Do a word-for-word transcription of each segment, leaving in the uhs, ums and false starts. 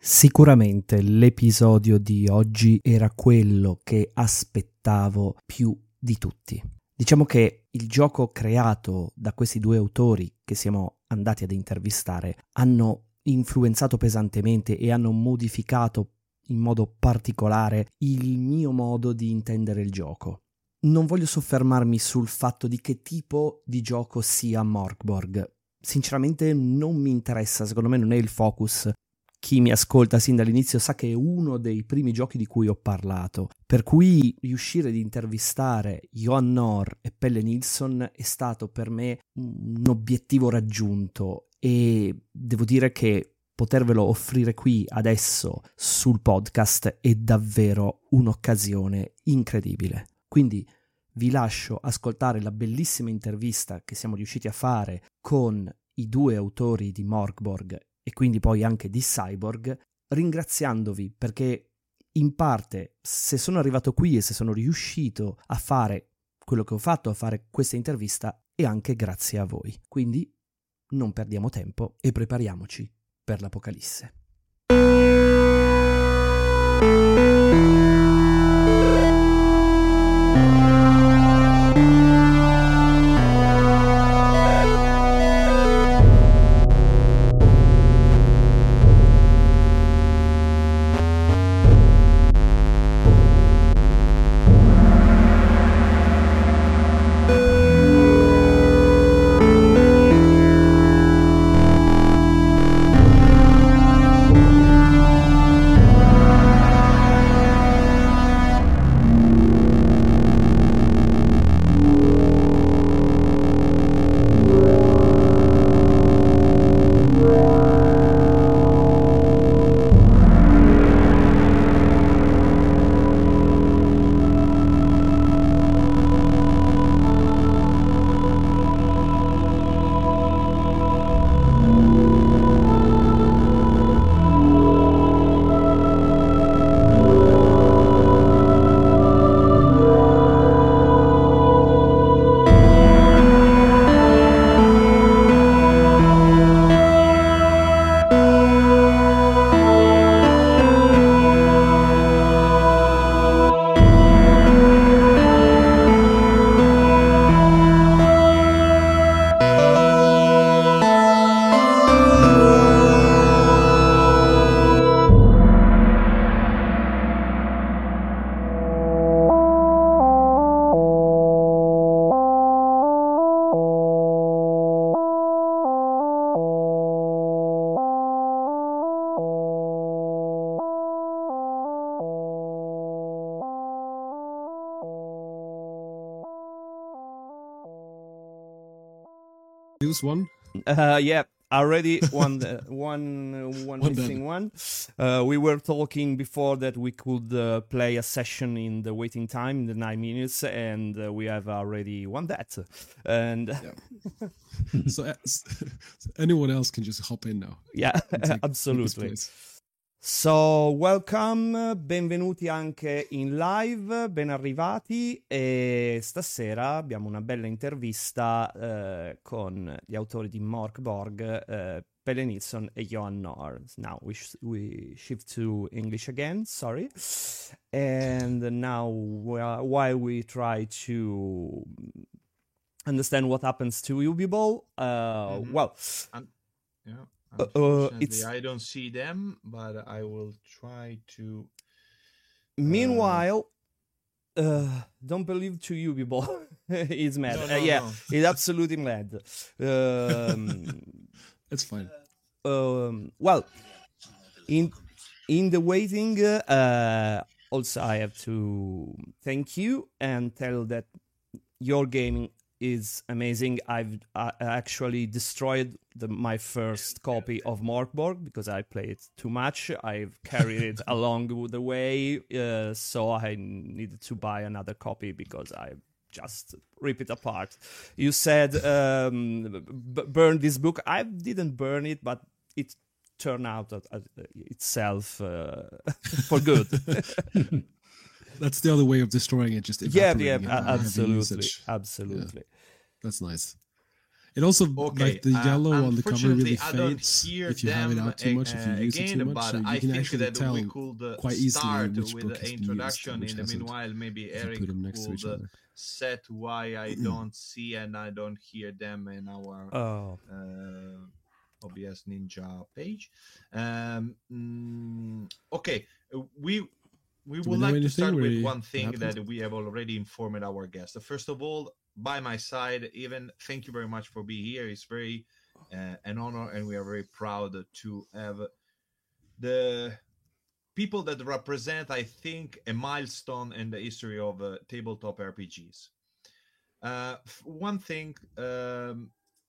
Sicuramente l'episodio di oggi era quello che aspettavo più di tutti. Diciamo che il gioco creato da questi due autori che siamo andati ad intervistare hanno influenzato pesantemente e hanno modificato in modo particolare il mio modo di intendere il gioco. Non voglio soffermarmi sul fatto di che tipo di gioco sia Morkborg. Sinceramente non mi interessa, secondo me non è il focus. Chi mi ascolta sin dall'inizio sa che è uno dei primi giochi di cui ho parlato, per cui riuscire ad intervistare Johan Nohr e Pelle Nilsson è stato per me un obiettivo raggiunto e devo dire che potervelo offrire qui adesso sul podcast è davvero un'occasione incredibile. Quindi vi lascio ascoltare la bellissima intervista che siamo riusciti a fare con i due autori di Morkborg e quindi poi anche di Cyborg, ringraziandovi perché in parte se sono arrivato qui e se sono riuscito a fare quello che ho fatto, a fare questa intervista, è anche grazie a voi. Quindi non perdiamo tempo e prepariamoci per l'Apocalisse. Use one? Uh, yeah, already one, uh, one, uh, one, One missing done. one. Uh, we were talking before that we could uh, play a session in the waiting time, in the nine minutes, and uh, we have already won that. And Yeah. so, uh, so anyone else can just hop in now. yeah, and take- take his absolutely. place. So, welcome, benvenuti anche in live, ben arrivati, e stasera abbiamo una bella intervista eh, con gli autori di Morkborg, eh, Pelle Nilsson e Johan Nohr. Now we, sh- we shift to English again, sorry. And now wh- while we try to understand what happens to Ubiball, uh, Mhm. well, Un- yeah. Uh, uh, Unfortunately, it's- I don't see them, but I will try to. meanwhile, uh, don't believe to Ubiball. He's mad. No, Uh, no, yeah, no. he's absolutely mad. Um, That's fine. um, well, in in the waiting, uh, also I have to thank you and tell that your gaming is amazing. I've uh, actually destroyed the, my first copy of Morkborg because I played too much. I've carried it along the way, uh, so I needed to buy another copy because I just rip it apart. You said um, b- burn this book. I didn't burn it, but it turned out at, at itself uh, for good. That's the other way of destroying it. Just yeah, evaporating yeah, it a- in heavy absolutely, usage. absolutely. That's nice. It also Okay, like the uh, yellow on the cover unfortunately, really I don't fades hear if you have it them out too much, a- if you uh, use it again, too much. but So you I can think actually that tell we could uh, quite easily start which with book the has been used introduction. and which In the hasn't. meanwhile, maybe If you Eric put them next to could each uh, other. set why I don't see and I don't hear them in our Oh, uh, O B S Ninja page. Um, mm, okay, uh, we we Do we would know like to anything start with where one what thing happened? that we have already informed our guests. First of all, by my side, even thank you very much for being here. It's very uh, an honor, and we are very proud to have the people that represent, I think, a milestone in the history of uh, tabletop R P Gs. Uh, f- one thing. Um,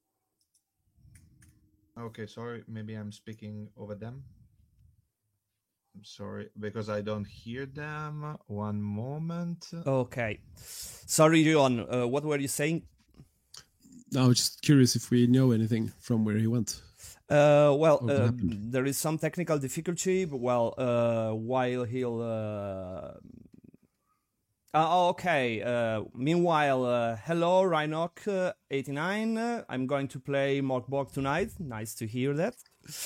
okay, sorry. Maybe I'm speaking over them. I'm sorry because I don't hear them. One moment. okay. Sorry, Johan. Uh, what were you saying? I was just curious if we know anything from where he went. Uh, well, Or what uh, happened? there is some technical difficulty. But, well, uh, while he'll. Uh... Uh, okay. Uh, meanwhile, uh, hello, Rhinoc uh, eighty-nine. Uh, I'm going to play Morkborg tonight. Nice to hear that.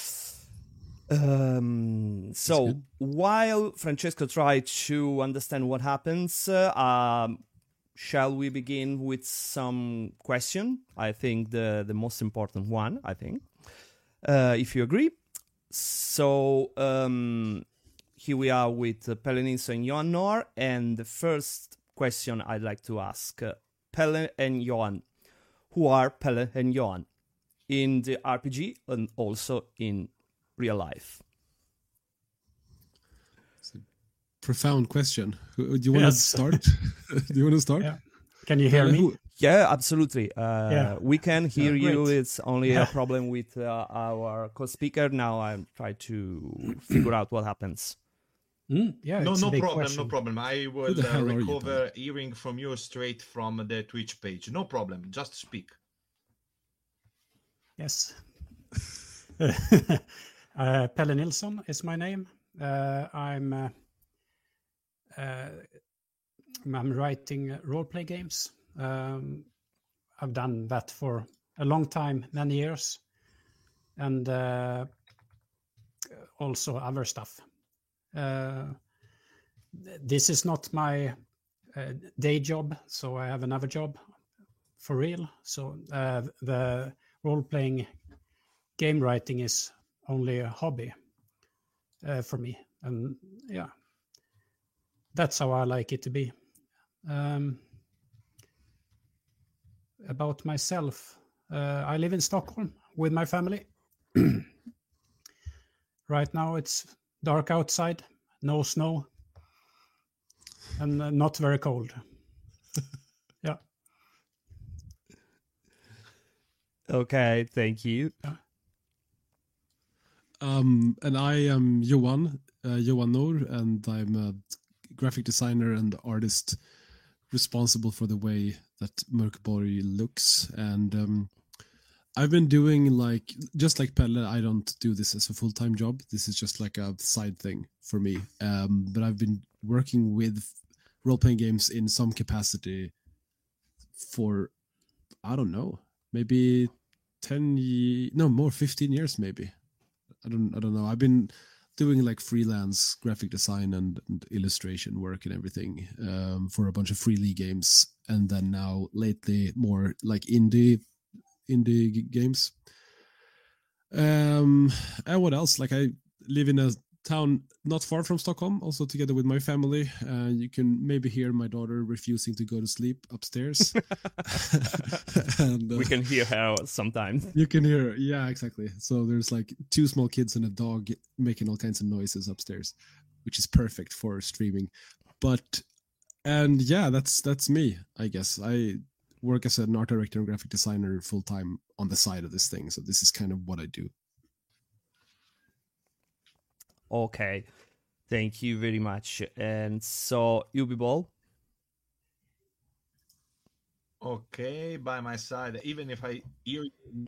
Um, so good. while Francesco tried to understand what happens, uh, um, shall we begin with some question? I think the the most important one. I think, uh, if you agree. So um, here we are with uh, Pelle Nilsson and Johan Nor, and the first question I'd like to ask uh, Pelle and Johan, who are Pelle and Johan in the R P G and also in real life. Profound question. Who- Do you want Yes. to start? Do you want to start? Yeah. Can you hear Uh, me? who- Yeah, absolutely. Uh, Yeah. We can hear Yeah, you. great. It's only a problem with uh, our co-speaker. Now I'm trying to figure out what happens. Mm, yeah, No, it's a no big problem, question. no problem. I will the uh, hell are you, recover hearing from you straight from the Twitch page. No problem. Just speak. Yes. uh, Pelle Nilsson is my name. Uh, I'm uh, uh, I'm writing role-play games. Um, I've done that for a long time, many years, and uh, also other stuff. Uh, this is not my uh, day job, so I have another job for real. So uh, the role-playing game writing is only a hobby uh, for me, and yeah, that's how I like it to be. Um, about myself, uh, I live in Stockholm with my family. Right now it's dark outside, no snow, and uh, not very cold. Yeah. Okay, thank you. Um, and I am Johan, uh, Johan Nor, and I'm a graphic designer and artist responsible for the way that Mörkborg looks. And um, I've been doing like, just like Pelle, I don't do this as a full-time job. This is just like a side thing for me. Um, but I've been working with role-playing games in some capacity for, I don't know, maybe ten years, no more, fifteen years maybe. I don't I don't know. I've been doing like freelance graphic design and, and illustration work and everything um, for a bunch of freely games, and then now lately more like indie indie g- games. Um, and what else? Like I live in a town not far from Stockholm, also together with my family. Uh, you can maybe hear my daughter refusing to go to sleep upstairs. and, uh, We can hear her sometimes. you can hear, yeah, exactly. So there's like two small kids and a dog making all kinds of noises upstairs, which is perfect for streaming. But and yeah, that's that's me. I guess I work as an art director and graphic designer full time on the side of this thing. So this is kind of what I do. Okay, thank you very much. And so, Ubi Ball. Okay, by my side, even if I hear you,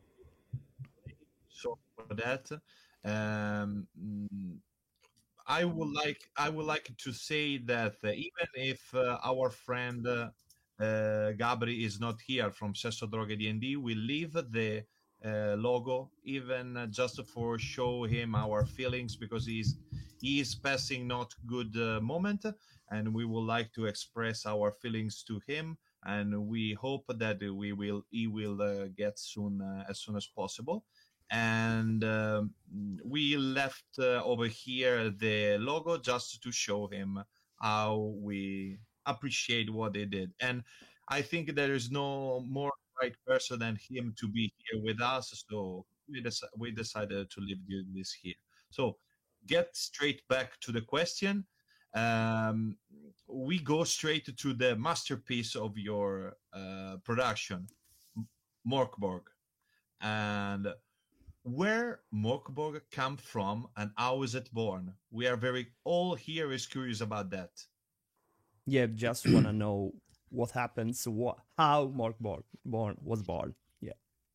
sorry for that. Um, mm, I would like I would like to say that uh, even if uh, our friend uh, uh, Gabri is not here from Sesso Droghe D and D, we leave the uh, logo even uh, just for show him our feelings, because he's he is passing not good uh, moment, and we would like to express our feelings to him, and we hope that we will he will uh, get soon uh, as soon as possible. And um, we left uh, over here the logo just to show him how we appreciate what they did. And I think there is no more right person than him to be here with us, so we, dec- we decided to leave this here. So get straight back to the question. Um, we go straight to the masterpiece of your uh, production, Morkborg. And where Morkborg come from and how is it born? We are very, all here is curious about that. Yeah, just want to know what happens, what, how Morkborg born, was born. Yeah.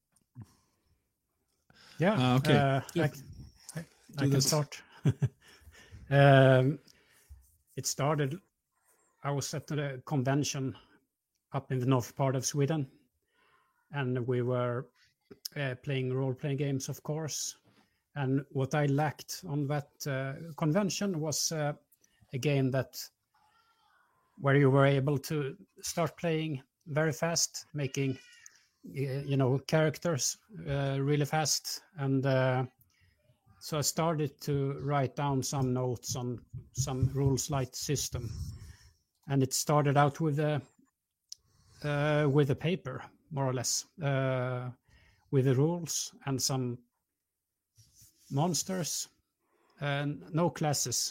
Yeah. Uh, okay. Uh, Yeah. I, I, I Do can this. start. um, it started, I was at a convention up in the north part of Sweden, and we were uh, playing role-playing games, of course. And what I lacked on that uh, convention was uh, a game that where you were able to start playing very fast, making you know characters uh, really fast. And uh, so I started to write down some notes on some rules light system, and it started out with a uh, with a paper, more or less, uh, with the rules and some monsters and no classes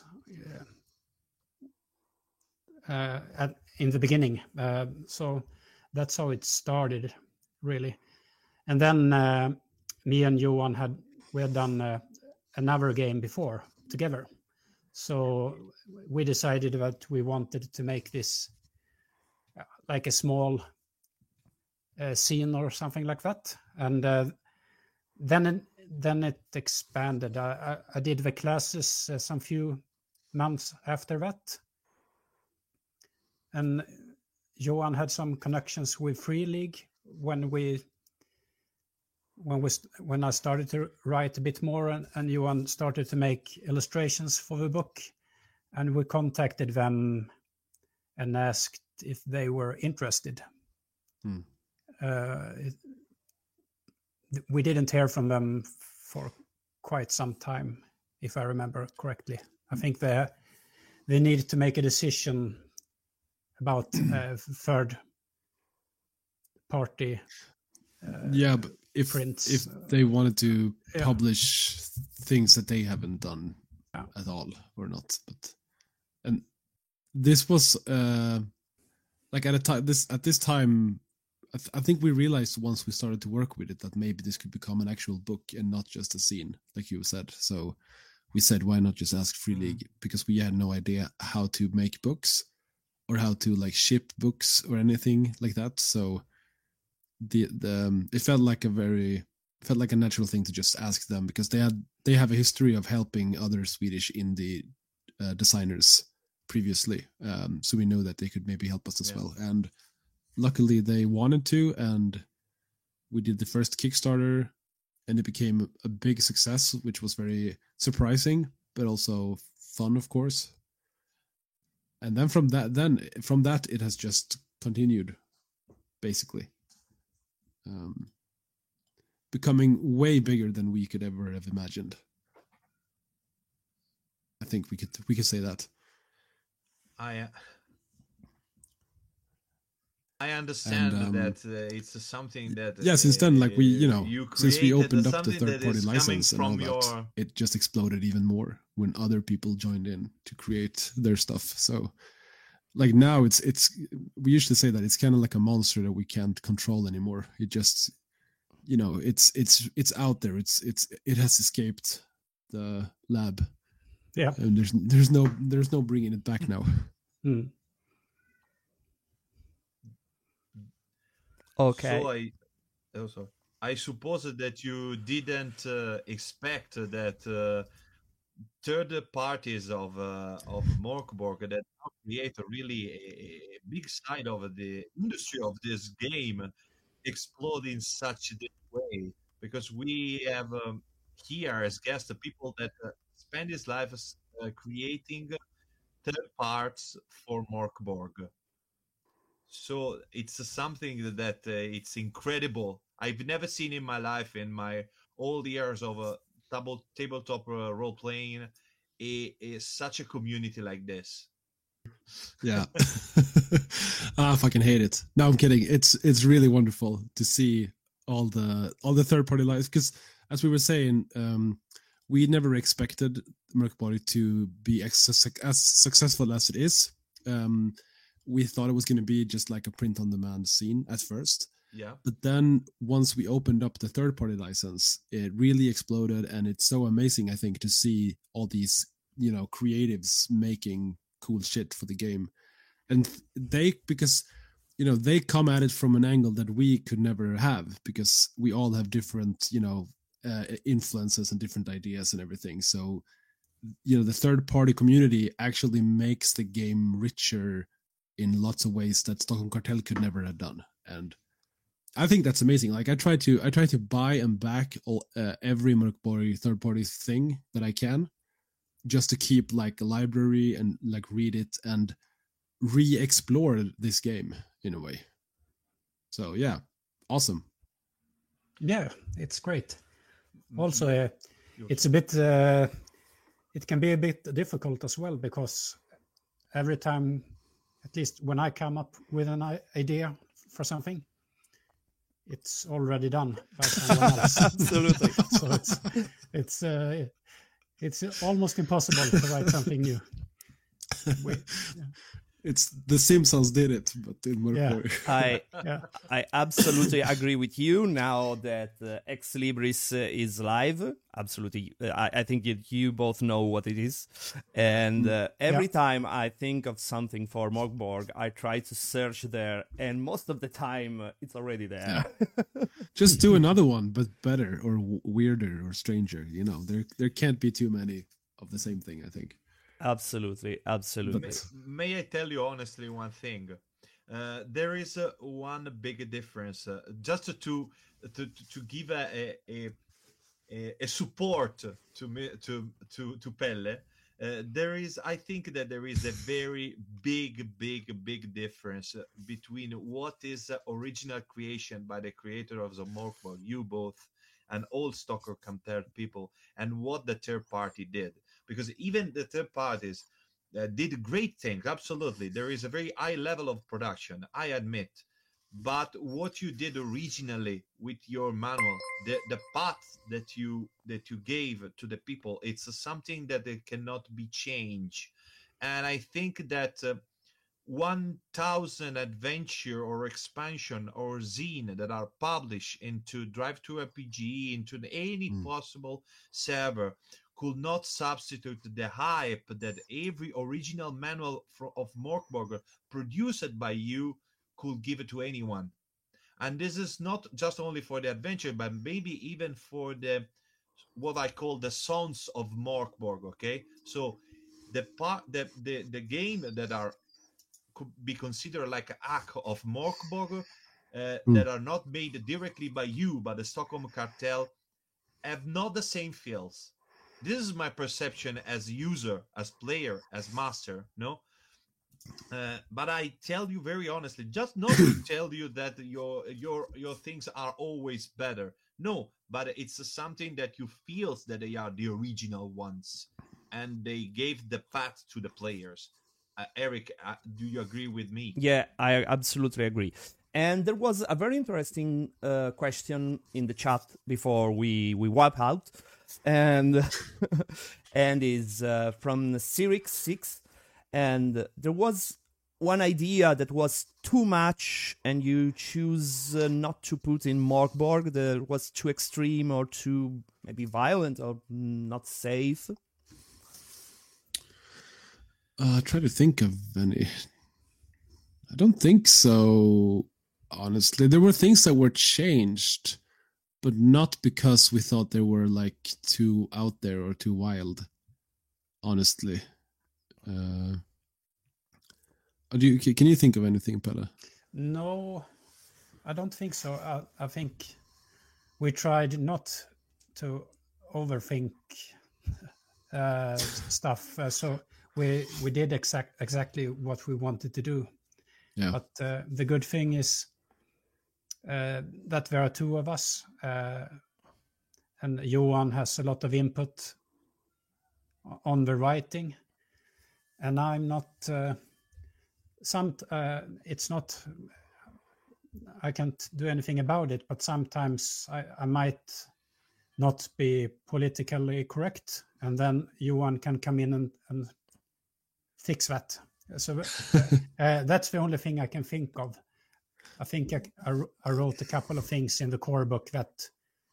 uh, uh, at, in the beginning. Uh, so that's how it started, really. And then uh, me and Johan had we had done uh, another game before together. So we decided that we wanted to make this uh, like a small uh, scene or something like that. And uh, then then it expanded. I, I, I did the classes uh, some few months after that. And Johan had some connections with Free League when we when we when I started to write a bit more, and, and Johan started to make illustrations for the book, and we contacted them and asked if they were interested. Hmm. Uh, it, we didn't hear from them for quite some time, if I remember correctly. I think they they needed to make a decision about uh, third party. Uh, yeah, but if prints, if uh, they wanted to yeah. publish things that they haven't done Yeah. at all or not, but and this was uh like at a time this at this time I, th- I think we realized once we started to work with it that maybe this could become an actual book and not just a scene, like you said. So we said, why not just ask Free League, because we had no idea how to make books or how to like ship books or anything like that. So the the um, it felt like a very felt like a natural thing to just ask them, because they had they have a history of helping other Swedish indie uh, designers previously, um, so we know that they could maybe help us as Yeah. well. And luckily they wanted to, and we did the first Kickstarter, and it became a big success, which was very surprising but also fun, of course. And then from that then from that it has just continued, basically. Um, becoming way bigger than we could ever have imagined. I think we could we could say that. I uh, I understand And, um, that uh, it's something that Yeah, since then, like we, you uh, know, you since we created, opened up the something third that party is coming license and all from that, your it just exploded even more when other people joined in to create their stuff. So, like now, it's it's we usually say that it's kind of like a monster that we can't control anymore. It just, you know, it's it's it's out there. It's it's it has escaped the lab. Yeah. And there's there's no there's no bringing it back now. Mm. Okay. So I also I suppose that you didn't uh, expect that uh, third parties of uh, of Morkborg that create a really a, a big side of the industry of this game explode in such a way, because we have um, here as guests the people that uh, spend his life uh, creating third parts for Morkborg. So it's uh, something that uh, it's incredible. I've never seen in my life, in my all years of uh, table tabletop uh, role playing, a, a such a community like this. Yeah. Ah, I fucking hate it. No, I'm kidding. It's it's really wonderful to see all the all the third party lives, because as we were saying, um, we never expected Mörkborg to be as, as successful as it is. Um, we thought it was going to be just like a print on demand scene at first. Yeah. But then once we opened up the third party license, it really exploded, and it's so amazing, I think, to see all these, you know, creatives making cool shit for the game. And they, because, you know, they come at it from an angle that we could never have, because we all have different, you know, uh, influences and different ideas and everything. So, you know, the third party community actually makes the game richer in lots of ways that Stockholm Cartel could never have done. And I think that's amazing. Like I try to, I try to buy and back all, uh, every Mörkborg third party thing that I can, just to keep like a library and like read it and re-explore this game in a way. So yeah, awesome. Yeah, it's great. Also, uh, it's a bit, uh, it can be a bit difficult as well, because every time, at least when I come up with an idea for something, it's already done by someone else. Absolutely. So it's it's uh, it's almost impossible to write something new. Wait, yeah. It's The Simpsons did it, but in Mörkborg. Yeah. I Yeah. I absolutely agree with you. Now that uh, Ex Libris uh, is live, absolutely, uh, I, I think you, you both know what it is. And uh, every Yeah. time I think of something for Morkborg, I try to search there, and most of the time uh, it's already there. Just do another one, but better or w- weirder or stranger. You know, there there can't be too many of the same thing, I think. Absolutely, absolutely. May, may I tell you honestly one thing? Uh, there is uh, one big difference. Uh, just to to to give a a, a, a support to me to to to Pelle. Uh, there is, I think that there is a very big, big, big difference between what is uh, original creation by the creator of the Morkborg, you both, and all Stockholm Cartel people, and what the third party did. Because even the third parties uh, did great things. Absolutely, there is a very high level of production, I admit. But what you did originally with your manual, the the path that you that you gave to the people, it's something that it cannot be changed. And I think that uh, one thousand adventure or expansion or zine that are published into Drive to R P G, into any Mm. possible server, could not substitute the hype that every original manual for, of Morkborg produced by you could give it to anyone. And this is not just only for the adventure, but maybe even for the what I call the sons of Morkborg. Okay, so the part the the, the game that are could be considered like a hack of Morkborg, uh, Mm. that are not made directly by you, by the Stockholm Cartel, have not the same feels. This is my perception as user, as player, as master, no? Uh, but I tell you very honestly, just not to tell you that your your your things are always better. No, but it's something that you feel that they are the original ones, and they gave the path to the players. Uh, Eric, uh, do you agree with me? Yeah, I absolutely agree. And there was a very interesting uh, question in the chat before we, we wipe out, and and is uh, from Sirix six, and there was one idea that was too much, and you choose uh, not to put in Morkborg. That was too extreme or too maybe violent or not safe. Uh, try to think of any. I don't think so. Honestly, there were things that were changed, but not because we thought they were like too out there or too wild. honestly. Uh, do you, can you think of anything, Pelle? No, I don't think so. I, I think we tried not to overthink uh, stuff. Uh, so we we did exact exactly what we wanted to do. Yeah. But uh, the good thing is uh, that there are two of us, uh, and Johan has a lot of input on the writing, and I'm not. Uh, some uh, it's not. I can't do anything about it, but sometimes I, I might not be politically correct, and then Johan can come in and, and fix that. So uh, uh, that's the only thing I can think of. I think I, I, I wrote a couple of things in the core book that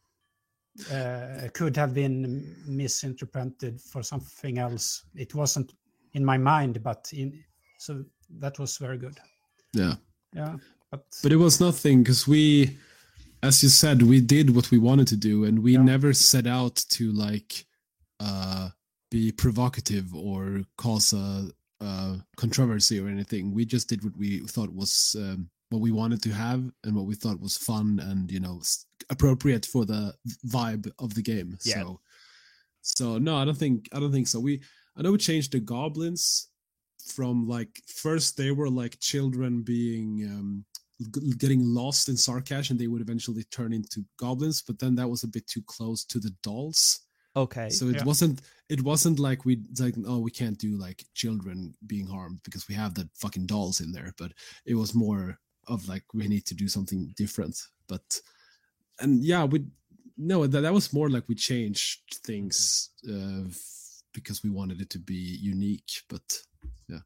uh, could have been misinterpreted for something else. It wasn't in my mind, but in so that was very good. Yeah, yeah. But, but it was nothing because we, as you said, we did what we wanted to do, and we yeah. never set out to like uh, be provocative or cause a, a controversy or anything. We just did what we thought was um, what we wanted to have and what we thought was fun and, you know, appropriate for the vibe of the game. Yeah. So, so no, I don't think I don't think so. We I know we changed the goblins from like first they were like children being um, getting lost in Sarkash, and they would eventually turn into goblins, but then that was a bit too close to the dolls. Okay. So it yeah. wasn't it wasn't like we like oh we can't do like children being harmed because we have the fucking dolls in there, but it was more of like we need to do something different. But and yeah, we no that, that was more like we changed things uh, because we wanted it to be unique, but yeah.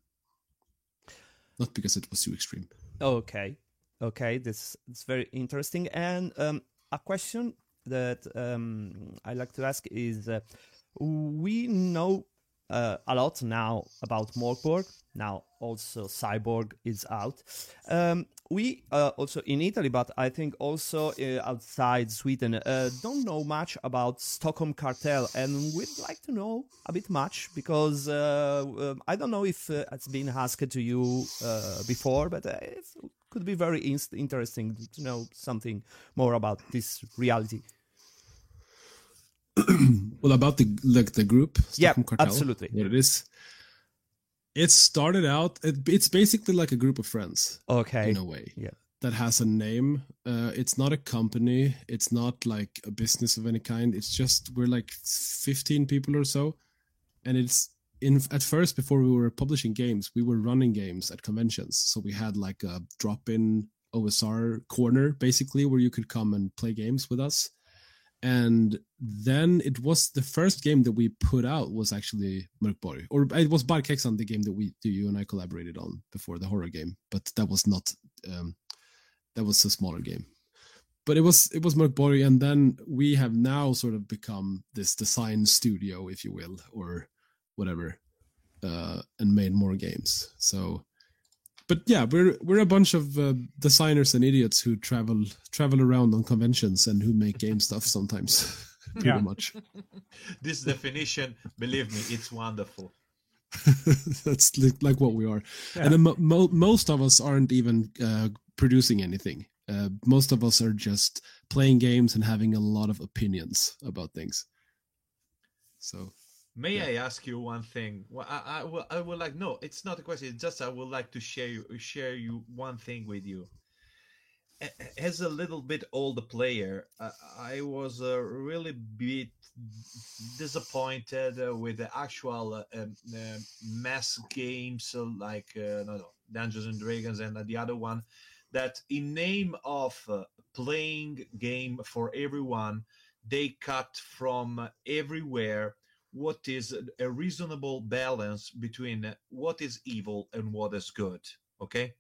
Not because it was too extreme. Okay. Okay, this is very interesting. And um, a question that um, I like to ask is, uh, we know uh, a lot now about Morkborg. Now also Cyborg is out. Um, we uh, also in Italy, but I think also uh, outside Sweden, uh, don't know much about Stockholm Cartel, and we'd like to know a bit much because uh, uh, I don't know if uh, it's been asked to you uh, before, but uh, it could be very in- interesting to know something more about this reality. Well, about the like the group, yeah, Stockholm Cartel, absolutely. What it is. It started out. It, it's basically like a group of friends. Okay. In a way. Yeah. That has a name. Uh, it's not a company. It's not like a business of any kind. It's just we're like fifteen people or so, and it's in at first before we were publishing games, we were running games at conventions. So we had like a drop-in O S R corner basically where you could come and play games with us. And then it was the first game that we put out was actually Mörkborg, or it was Barkhexan, the game that we, you and I collaborated on before, the horror game, but that was not, um, that was a smaller game. But it was it was Mörkborg, and then we have now sort of become this design studio, if you will, or whatever, uh, and made more games. So. But yeah, we're we're a bunch of uh, designers and idiots who travel travel around on conventions and who make game stuff sometimes, pretty yeah. much. This definition, believe me, it's wonderful. That's li- like what we are. Yeah. And then mo- mo- most of us aren't even uh, producing anything. Uh, most of us are just playing games and having a lot of opinions about things. So... May yeah. I ask you one thing? Well, I, I, will, I would like, no, it's not a question. It's just I would like to share you, share you one thing with you. As a little bit older player, uh, I was uh, really bit disappointed uh, with the actual uh, uh, mass games uh, like uh, no, no, Dungeons and Dragons and the other one, that in name of uh, playing game for everyone, they cut from everywhere what is a reasonable balance between what is evil and what is good, okay?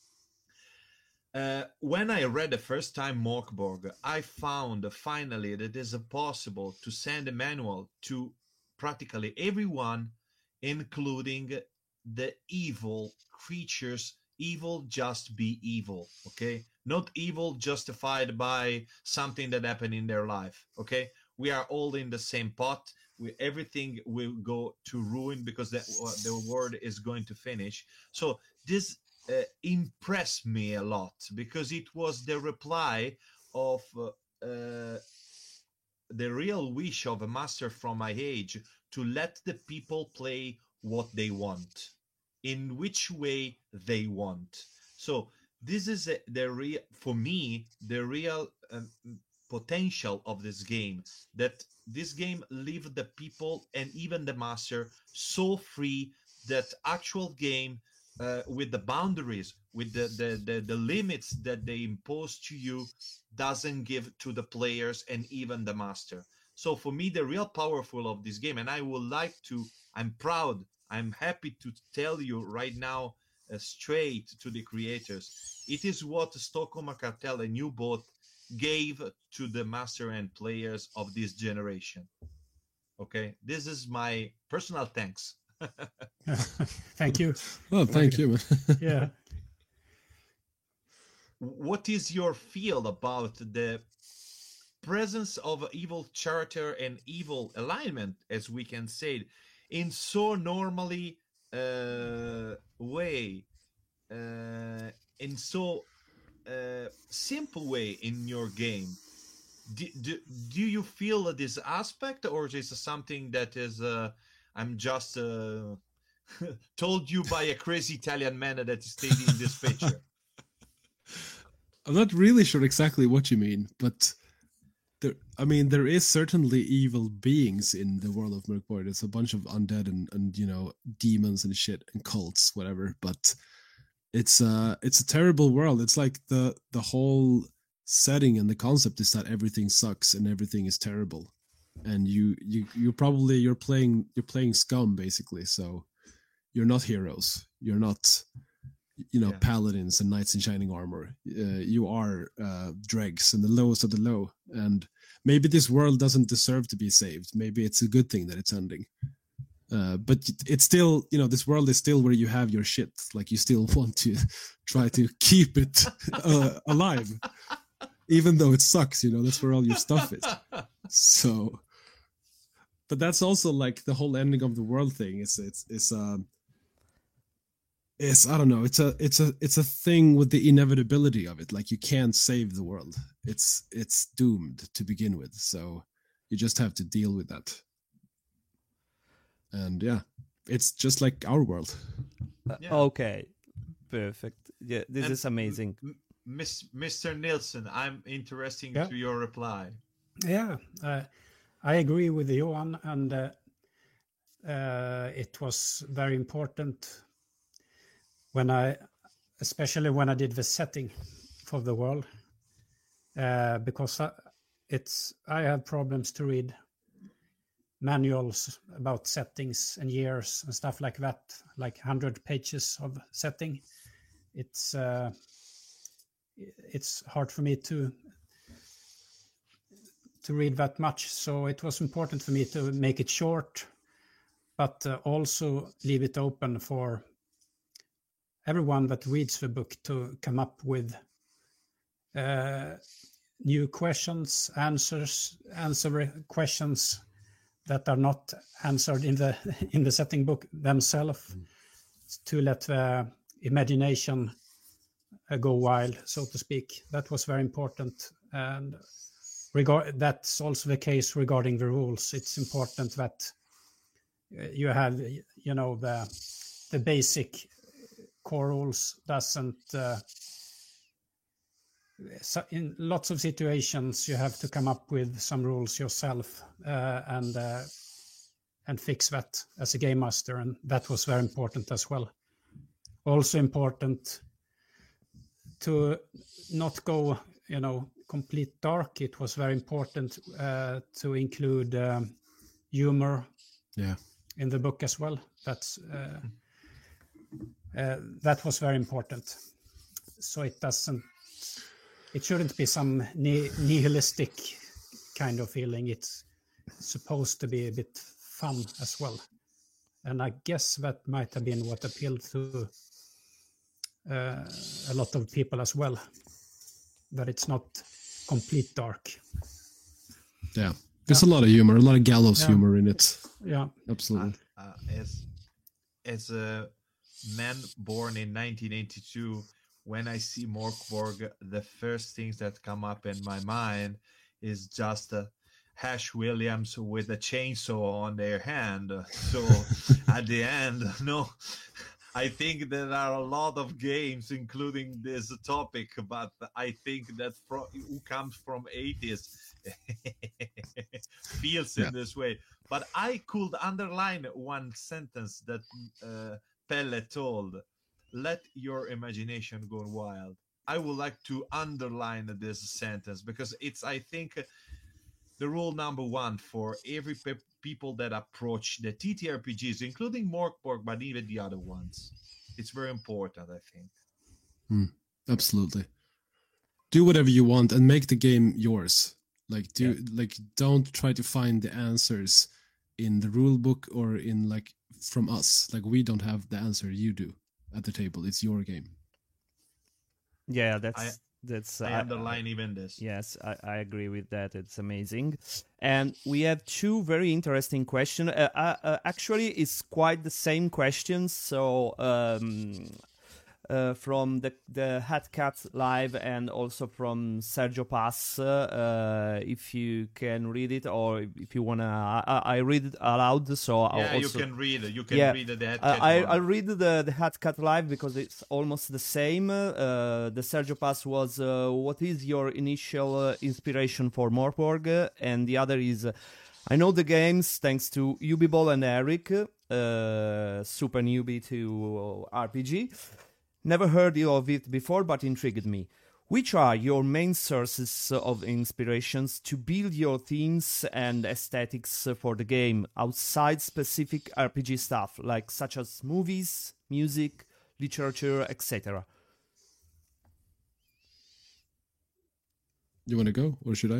Uh, when I read the first time Morkborg, I found finally that it is possible to send a manual to practically everyone, including the evil creatures. Evil, just be evil, okay? Not evil justified by something that happened in their life, okay? We are all in the same pot. we, everything will go to ruin because the, the world is going to finish. So this uh, impressed me a lot because it was the reply of uh, uh, the real wish of a master from my age to let the people play what they want, in which way they want. So this is a, the real, for me, the real um, potential of this game, that this game leave the people and even the master so free that actual game uh, with the boundaries, with the, the, the, the limits that they impose to you, doesn't give to the players and even the master. So for me, the real powerful of this game, and I would like to, I'm proud, I'm happy to tell you right now, uh, straight to the creators, it is what Stockholm Cartel and you both gave to the master and players of this generation. Okay, this is my personal thanks. Thank you. Oh, thank you. Yeah. What is your feel about the presence of evil character and evil alignment, as we can say, in so normally uh, way, uh, in so uh, simple way in your game? Do, do, do you feel this aspect, or is it something that is uh, I'm just uh, told you by a crazy Italian man that is stating in this picture? I'm not really sure exactly what you mean, but there, I mean, there is certainly evil beings in the world of Mörkborg. There's a bunch of undead and, and you know, demons and shit and cults, whatever. But it's uh it's a terrible world. It's like the the whole setting and the concept is that everything sucks and everything is terrible, and you you you probably you're playing you're playing scum basically. So you're not heroes. You're not, you know, yeah. paladins and knights in shining armor. Uh, you are uh, dregs and the lowest of the low. And maybe this world doesn't deserve to be saved. Maybe it's a good thing that it's ending. Uh, but it's still, you know, this world is still where you have your shit. Like you still want to try to keep it uh, alive, even though it sucks. You know, that's where all your stuff is. So, but that's also like the whole ending of the world thing. It's it's it's um. It's I don't know. It's a it's a it's a thing with the inevitability of it. Like you can't save the world. It's it's doomed to begin with. So you just have to deal with that. And yeah, it's just like our world. Yeah. Okay, perfect. Yeah, this and is amazing. Miss Mister Nilsson, I'm interested yeah. to your reply. Yeah, uh, I agree with Johan, and uh, uh, it was very important. When I, especially when I did the setting for the world, uh, because I, it's I have problems to read manuals about settings and years and stuff like that, like one hundred pages of setting. It's uh, it's hard for me to to read that much, so it was important for me to make it short, but uh, also leave it open for everyone that reads the book to come up with uh, new questions, answers, answer questions that are not answered in the in the setting book themselves, mm. to let the imagination uh, go wild, so to speak. That was very important, and regard that's also the case regarding the rules. It's important that you have, you know, the the basic core rules doesn't uh, so in lots of situations you have to come up with some rules yourself uh, and uh, and fix that as a game master, and that was very important as well. Also important to not go, you know, complete dark. It was very important uh, to include um, humor yeah in the book as well. That's uh, Uh, that was very important. So it doesn't, it shouldn't be some ni- nihilistic kind of feeling. It's supposed to be a bit fun as well. And I guess that might have been what appealed to uh, a lot of people as well, that it's not complete dark. Yeah. There's Yeah. a lot of humor, a lot of gallows Yeah. humor in it. Yeah. Absolutely. Uh, as as a man born in nineteen eighty-two, when I see Morkborg, the first things that come up in my mind is just uh, Hash Williams with a chainsaw on their hand. So at the end, no, I think there are a lot of games, including this topic, but I think that fro- who comes from eighties feels in Yeah. this way. But I could underline one sentence that uh, Pelle told: "Let your imagination go wild." I would like to underline this sentence because it's, I think, the rule number one for every pe- people that approach the T T R P Gs, including Morkborg, but even the other ones. It's very important, I think. Absolutely. Do whatever you want and make the game yours. Like do Yeah. like don't try to find the answers in the rule book or in like from us. Like we don't have the answer, you do at the table. It's your game. Yeah, that's I- that's. I uh, underline even this. Yes, I, I agree with that. It's amazing. And we have two very interesting questions. Uh, uh, uh, actually, it's quite the same questions. So, um, uh, from the, the Hatcat Live and also from Sergio Paz, uh, if you can read it or if you want to, I, I read it aloud. So I'll Yeah, also, you can read it. You can Yeah, read the head Uh, cat I, one. I'll read the, the Hatcat Live because it's almost the same. Uh, the Sergio Pass was, uh, what is your initial uh, inspiration for Morkborg? Uh, And the other is, uh, I know the games thanks to Ubiball and Eric, uh, super newbie to uh, R P G. Never heard of it before, but intrigued me. Which are your main sources of inspirations to build your themes and aesthetics for the game outside specific R P G stuff, like such as movies, music, literature, et cetera? You want to go or should I?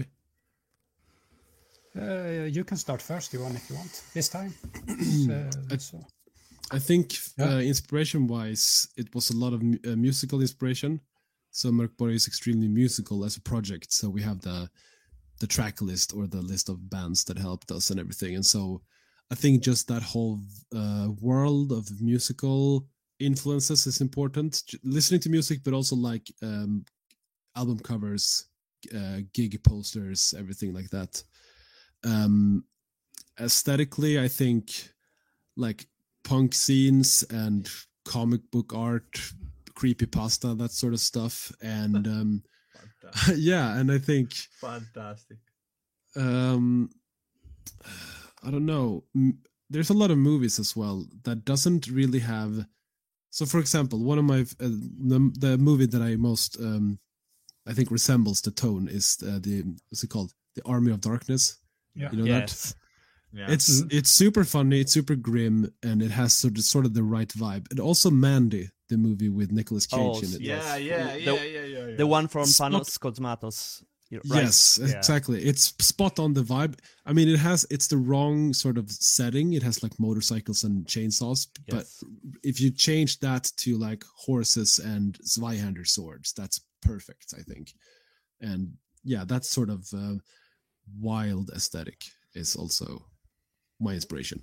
Uh, you can start first, Johan, if you want. This time. Uh, so. I think Yeah. uh, inspiration-wise, it was a lot of mu- uh, musical inspiration. So Morkborg is extremely musical as a project. So we have the the track list or the list of bands that helped us and everything. And so I think just that whole uh, world of musical influences is important. J- Listening to music, but also like um, album covers, uh, gig posters, everything like that. Um, aesthetically, I think like punk scenes and comic book art, creepypasta, that sort of stuff. And um, Fantastic. yeah, and I think Fantastic. um, I don't know. M- There's a lot of movies as well that doesn't really have. So, for example, one of my uh, the, the movie that I most um, I think resembles the tone is uh, the what's it called? The Army of Darkness. Yeah. You know that? Yes. Yeah. It's Mhm. it's super funny, it's super grim, and it has sort of sort of the right vibe. And also Mandy, the movie with Nicolas Cage Oh, in it. yeah. yeah, Yes. yeah, The- yeah, yeah, yeah, yeah. The one from Spot- Panos Cosmatos. You're right. Yes, Yeah. exactly. It's spot on the vibe. I mean, it has it's the wrong sort of setting. It has like motorcycles and chainsaws, but Yes. if you change that to like horses and Zweihander swords, that's perfect, I think. And yeah, that sort of uh, wild aesthetic is also my inspiration.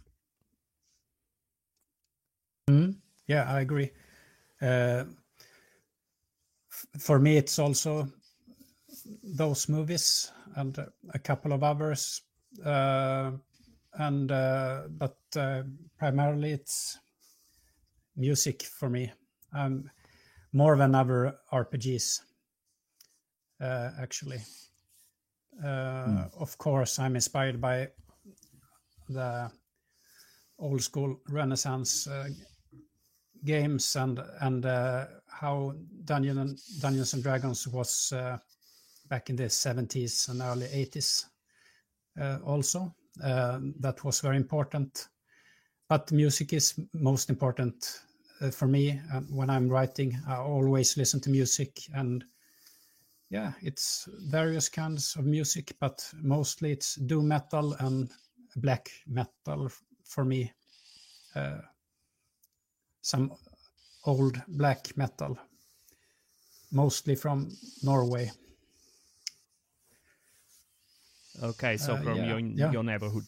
Mhm. Yeah, I agree. Uh, f- for me, it's also those movies and uh, a couple of others, uh, and uh, but uh, primarily it's music for me. Um, more than other R P Gs, uh, actually. Uh, Of course, I'm inspired by the old school Renaissance uh, games and and uh, how Dungeon and, Dungeons and Dragons was uh, back in the seventies and early eighties. Uh, also, uh, that was very important. But music is most important uh, for me. And when I'm writing, I always listen to music, and yeah, it's various kinds of music, but mostly it's doom metal and black metal f- for me. Uh, some old black metal, mostly from Norway. Okay, so Uh, from yeah, your yeah. your neighborhood.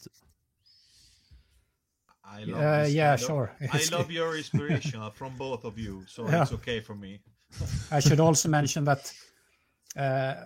I love Uh, this yeah, kind of- sure. I love your inspiration uh, from both of you, so Yeah. it's okay for me. I should also mention that uh,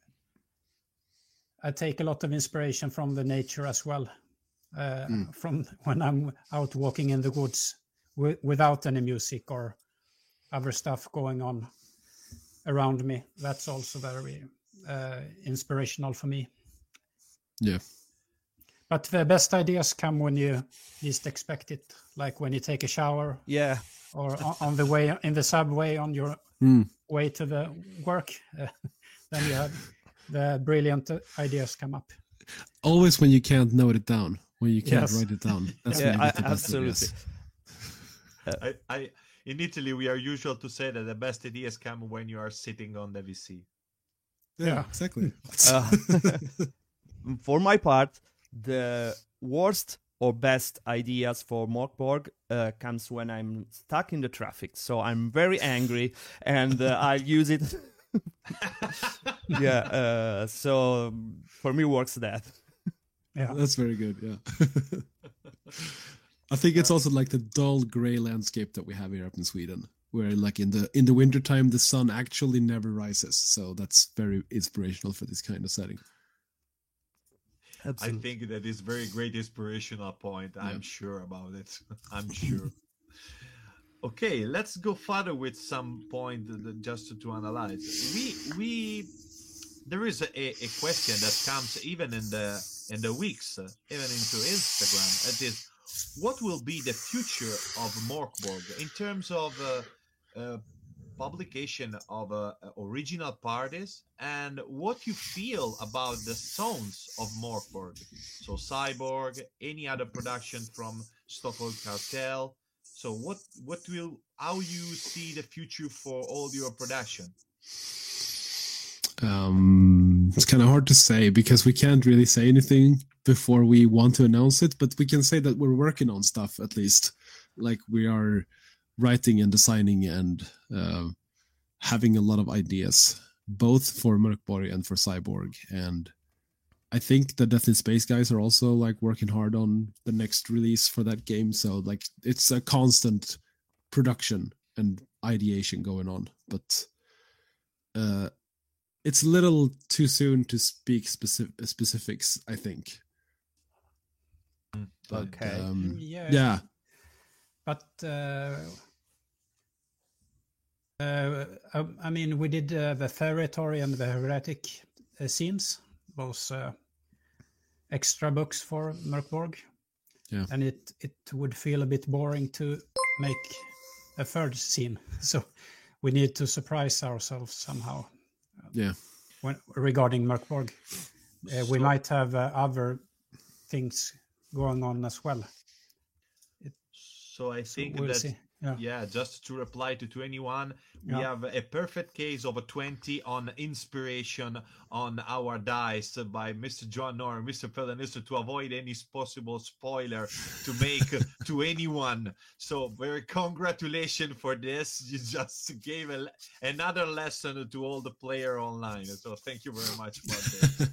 I take a lot of inspiration from the nature as well. Uh, Mm. From when I'm out walking in the woods wi- without any music or other stuff going on around me. That's also very uh, inspirational for me. Yeah. But the best ideas come when you least expect it, like when you take a shower Yeah. or on, on the way in the subway on your Mm. way to the work. Uh, then you have the brilliant uh, ideas come up. Always when you can't note it down, when you can't Yes. write it down. That's Yeah, when you I- get the best absolutely. ideas. I, I in Italy we are usual to say that the best ideas come when you are sitting on the V C. Yeah, Yeah. exactly. Uh, for my part, the worst or best ideas for Morkborg uh, comes when I'm stuck in the traffic. So I'm very angry, and uh, I'll use it. yeah. Uh, so for me, works that. Yeah. That's very good. Yeah. I think it's also like the dull gray landscape that we have here up in Sweden, where like in the in the wintertime the sun actually never rises. So that's very inspirational for this kind of setting. I think that is very great inspirational point. I'm Yeah. sure about it. I'm sure. Okay, let's go further with some point that- just to, to analyze. We we there is a, a question that comes even in the in the weeks, uh, even into Instagram. It is, what will be the future of Morkborg in terms of uh, uh, publication of uh, original parties, and what you feel about the sounds of Morkborg? So Cyborg, any other production from Stockholm Cartel. So what what will how you see the future for all your production? Um, it's kind of hard to say because we can't really say anything before we want to announce it, but we can say that we're working on stuff at least. Like we are writing and designing and uh, having a lot of ideas, both for Mörkborg and for Cyborg. And I think the Death in Space guys are also like working hard on the next release for that game. So like it's a constant production and ideation going on, but uh, it's a little too soon to speak specific specifics, I think. But, Okay. Um, Yeah. yeah. But uh, uh, I- I mean, we did uh, the Territory and the Heretic uh, scenes, those uh, extra books for Mörkborg. Yeah. And it, it would feel a bit boring to make a third scene. So we need to surprise ourselves somehow Yeah. when, regarding Mörkborg. Uh, we So- might have uh, other things going on as well. So I So think we'll that see. Yeah. yeah, just to reply to, to anyone, we Yeah. have a perfect case of a twenty on inspiration on our dice by Mister John Nor and Mister Pelanister to avoid any possible spoiler to make to anyone. So very congratulations for this. You just gave a, another lesson to all the player online. So thank you very much for this.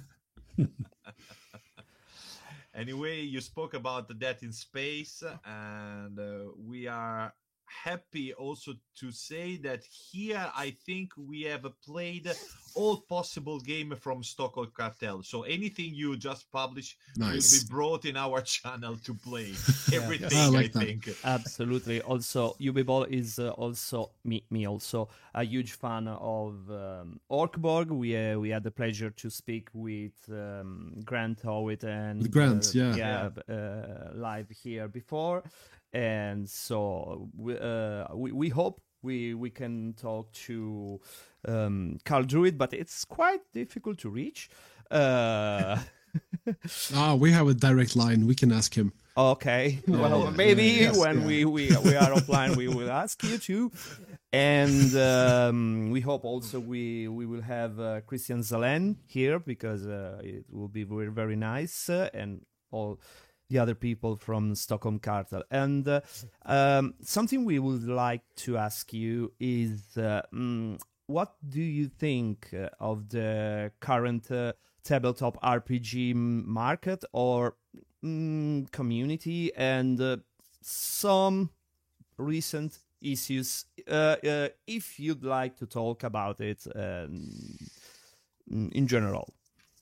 Anyway, you spoke about the Death in Space, and uh, we are happy also to say that here I think we have played all possible game from Stockholm Cartel. So anything you just publish will Nice. be brought in our channel to play. Everything, I I, like that. think. Absolutely. Also, Ubiball is uh, also me, me also a huge fan of um, Orkborg. We uh, we had the pleasure to speak with um, Grant Howitt and With Grant, uh, yeah. yeah, uh, live here before, and so we uh, we, we hope we we can talk to um, Carl Druid, but it's quite difficult to reach. Uh, Ah, we have a direct line. We can ask him. Okay. Well, yeah, maybe yeah, yes, when yeah. we, we we are offline, we will ask you to, and um, we hope also we we will have uh, Christian Zalen here because uh, it will be very very nice, uh, and all the other people from Stockholm Cartel. And uh, um, something we would like to ask you is, uh, mm, what do you think uh, of the current uh, tabletop R P G market or mm, community, and uh, some recent issues. Uh, uh, if you'd like to talk about it um, in general.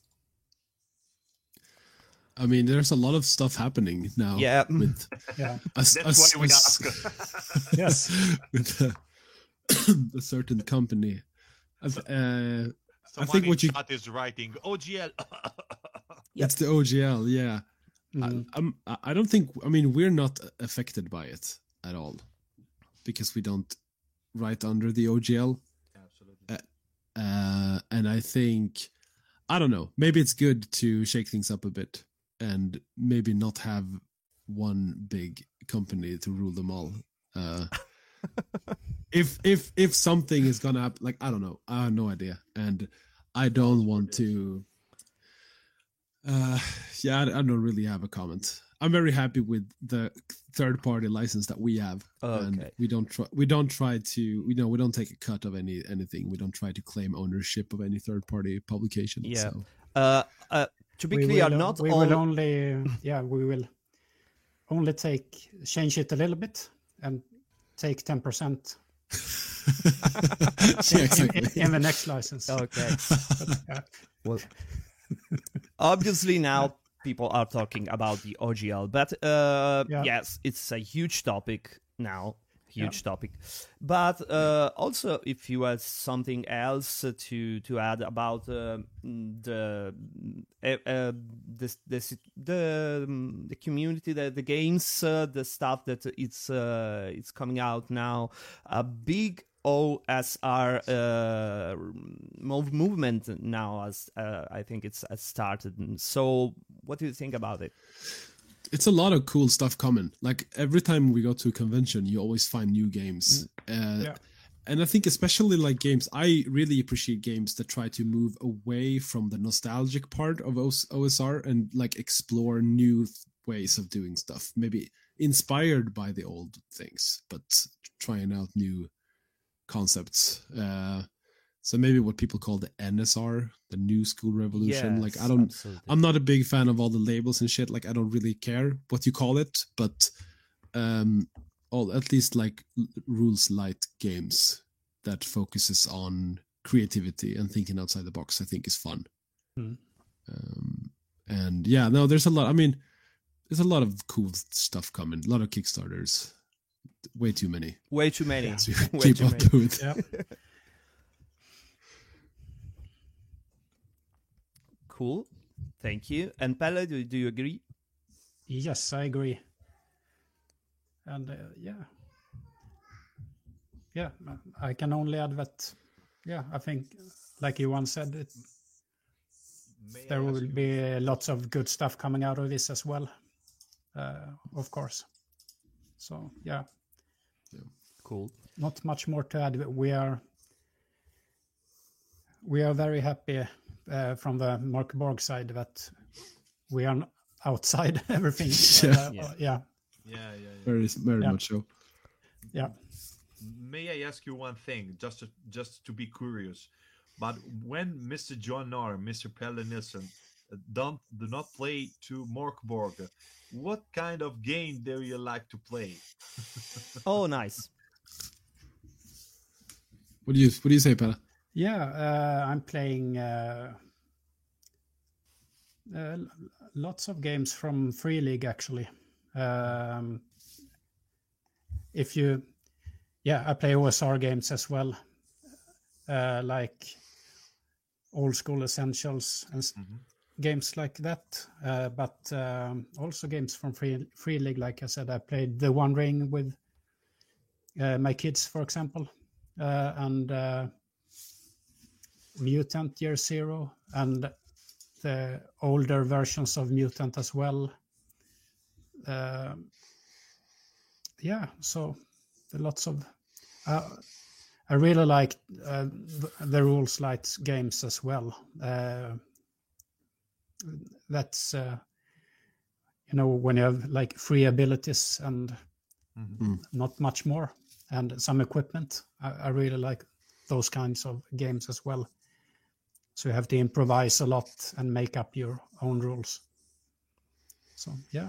I mean, there's a lot of stuff happening now. Yeah. With Yeah. a, That's a- why we a- ask. Yes. with a, a certain company. Uh, Someone think in what you- chat is writing O G L. It's the O G L, yeah. Mhm. I, I'm, I don't think. I mean, we're not affected by it at all because we don't write under the O G L. Absolutely. Uh, and I think, I don't know, maybe it's good to shake things up a bit and maybe not have one big company to rule them all. Uh, if if if something is gonna happen, like I don't know, I have no idea, and I don't want to. Uh, yeah, I, I don't really have a comment. I'm very happy with the third party license that we have, and Okay. we don't try. We don't try to. You know, we don't take a cut of any anything. We don't try to claim ownership of any third party publication. Yeah. So. Uh, uh, to be We clear, will, not we all. will only yeah we will only take change it a little bit and take ten percent Yeah, exactly. in the next license. Okay. Yeah. Well, obviously now people are talking about the O G L, but uh, Yeah. yes, it's a huge topic now, huge topic. But uh, also, if you have something else to to add about uh, the uh, uh, the the the, um, the community, the the games, uh, the stuff that it's uh, it's coming out now, a big O S R uh, mov- movement now, as uh, I think it's has started. So, what do you think about it? It's a lot of cool stuff coming. Like every time we go to a convention, you always find new games. Uh, Yeah. And I think especially like games, I really appreciate games that try to move away from the nostalgic part of O S R and like explore new th- ways of doing stuff. Maybe inspired by the old things, but trying out new concepts. Uh, so maybe what people call the N S R, the New School Revolution. like I Yes, don't, absolutely. I'm not a big fan of all the labels and shit. Like I don't really care what you call it, but um, all at least like l- rules light games that focuses on creativity and thinking outside the box. I think is fun. Hmm. Um, and yeah, no, there's a lot. I mean, there's a lot of cool stuff coming. A lot of Kickstarters. Way too many. Way too many. Yeah. To Way keep too up many. with. Yeah. Cool. Thank you. And Pelle, do, do you agree? Yes, I agree. And uh, yeah, yeah, I can only add that. Yeah, I think, like Johan said, it, May I there ask will you- be lots of good stuff coming out of this as well, uh, of course. So yeah, Cool. not much more to add. We are we are very happy uh, from the Mark Borg side that we are outside everything. Yeah. Uh, Yeah. yeah, Yeah, yeah, yeah. Very, very Yeah. much so. yeah. May I ask you one thing, just to, just to be curious? But when Mister John Nor and Mister Pelle Nilsson uh, don't do not play to Morkborg, what kind of game do you like to play? Oh, nice. What do you What do you say, Pella? Yeah, uh, I'm playing uh, uh, lots of games from Free League actually. Um, if you, yeah, I play O S R games as well, uh, like Old School Essentials and s- Mhm. games like that. Uh, but um, also games from Free Free League. Like I said, I played The One Ring with uh, my kids, for example, uh, and. Uh, Mutant Year Zero and the older versions of Mutant as well. Uh, yeah, so lots of. Uh, I really like uh, the, the rules light games as well. Uh, that's uh, you know when you have like free abilities and Mhm. not much more, and some equipment. I, I really like those kinds of games as well. So you have to improvise a lot and make up your own rules. So yeah.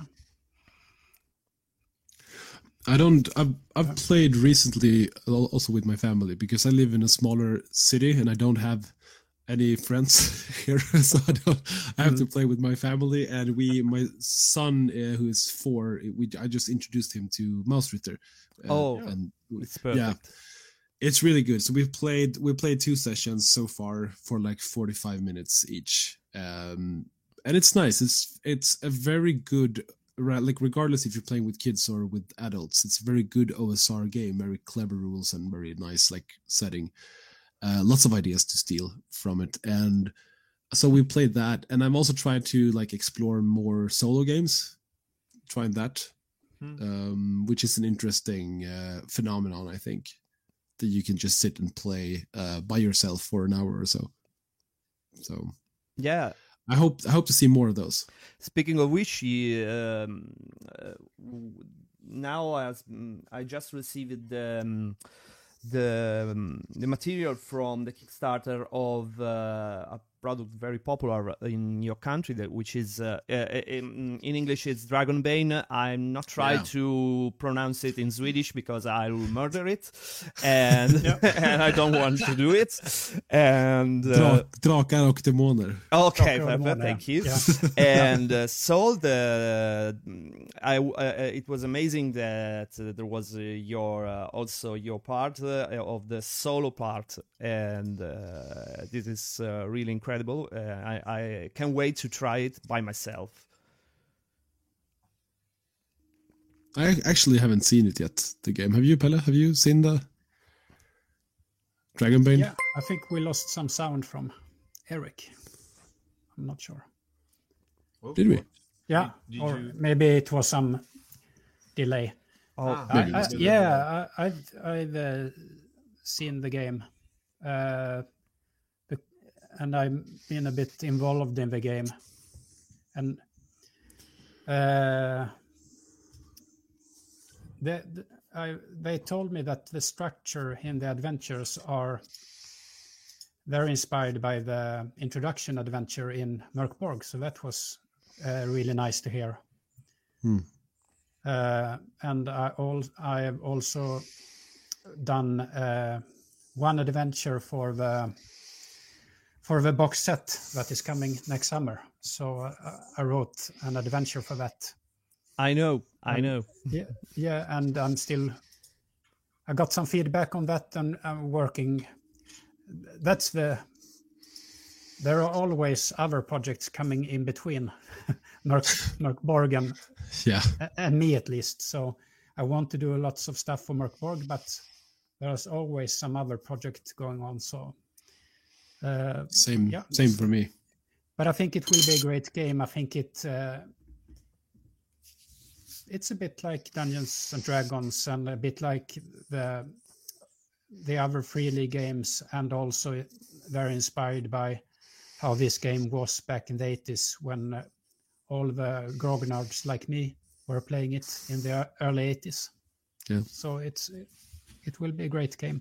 I don't. I've I've played recently also with my family because I live in a smaller city and I don't have any friends here, so I don't. I have mm. to play with my family, and we, my son uh, who is four, we I just introduced him to Mausritter. Uh, oh, and it's perfect. Yeah, it's really good. So we've played we played two sessions so far for like forty-five minutes each, um, and it's nice. It's it's a very good. Like regardless if you're playing with kids or with adults, it's a very good O S R game, very clever rules and very nice like setting. Uh, lots of ideas to steal from it, and so we played that. And I'm also trying to like explore more solo games, trying that, hmm. um, which is an interesting uh, phenomenon. I think that you can just sit and play uh, by yourself for an hour or so. So yeah. I hope I hope to see more of those. Speaking of which, um, uh, now as I just received the um, the um, the material from the Kickstarter of uh, a product very popular in your country, that which is uh, uh, in, in English it's Dragonbane. I'm not trying yeah. to pronounce it in Swedish because I will murder it, and and I don't want to do it. And uh, Drakar och demoner. Okay, perfect. Thank you. Yeah. And uh, so the I uh, it was amazing that uh, there was uh, your uh, also your part uh, of the solo part, and uh, this is uh, really incredible. Uh, I, I can't wait to try it by myself. I actually haven't seen it yet, the game. Have you, Pelle? Have you seen the Dragonbane? Yeah, I think we lost some sound from Eric. I'm not sure. Oh, did we? Yeah, did, did or you... maybe it was some delay. Oh, ah, I, I, yeah, I, I've, I've uh, seen the game. Uh, and I've been a bit involved in the game. And uh, the, the, I, they told me that the structure in the adventures are very inspired by the introduction adventure in Mörkborg. So that was uh, really nice to hear. Hmm. Uh, and I, al- I have also done uh, one adventure for the for the box set that is coming next summer. So uh, I wrote an adventure for that. I know, I um, know. Yeah, yeah, and I'm still, I got some feedback on that and I'm working. That's the, there are always other projects coming in between Mörk, Mörkborg and, yeah. and me at least. So I want to do lots of stuff for Mörkborg, but there's always some other project going on. So Uh, same yeah. same for me, but I think it will be a great game. I think it uh, it's a bit like Dungeons and Dragons and a bit like the the other Freely games, and also very inspired by how this game was back in the eighties when uh, all the grognards like me were playing it in the early eighties. Yeah, so it's it will be a great game.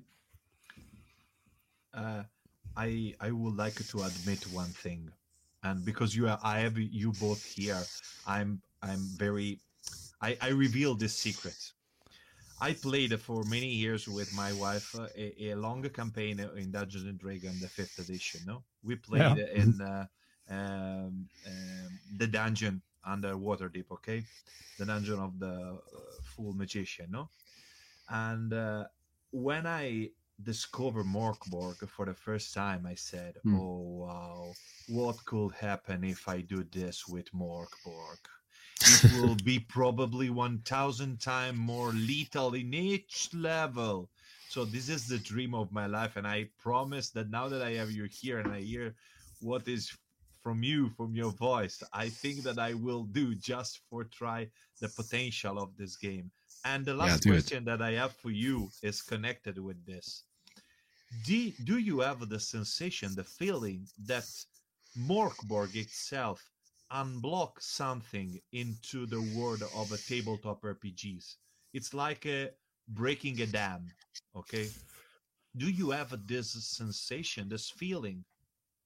Uh, I I would like to admit one thing, and because you are, I have you both here, I'm I'm very, I I reveal this secret. I played for many years with my wife uh, a, a longer campaign in Dungeons and Dragons, the fifth edition. No, we played yeah. in uh, um, um, the dungeon under Waterdeep. Okay, the dungeon of the uh, Fool Magician. No, and uh, when I discover Mörkborg for the first time, I said, mm. oh wow, what could happen if I do this with Mörkborg? It will be probably one thousand times more lethal in each level. So this is the dream of my life, and I promise that now that I have you here and I hear what is from you, from your voice, I think that I will do just for try the potential of this game. And the last yeah, question it. that I have for you is connected with this. Do, do you have the sensation, the feeling that Mörkborg itself unblocks something into the world of a tabletop R P Gs? It's like a breaking a dam, okay? Do you have this sensation, this feeling?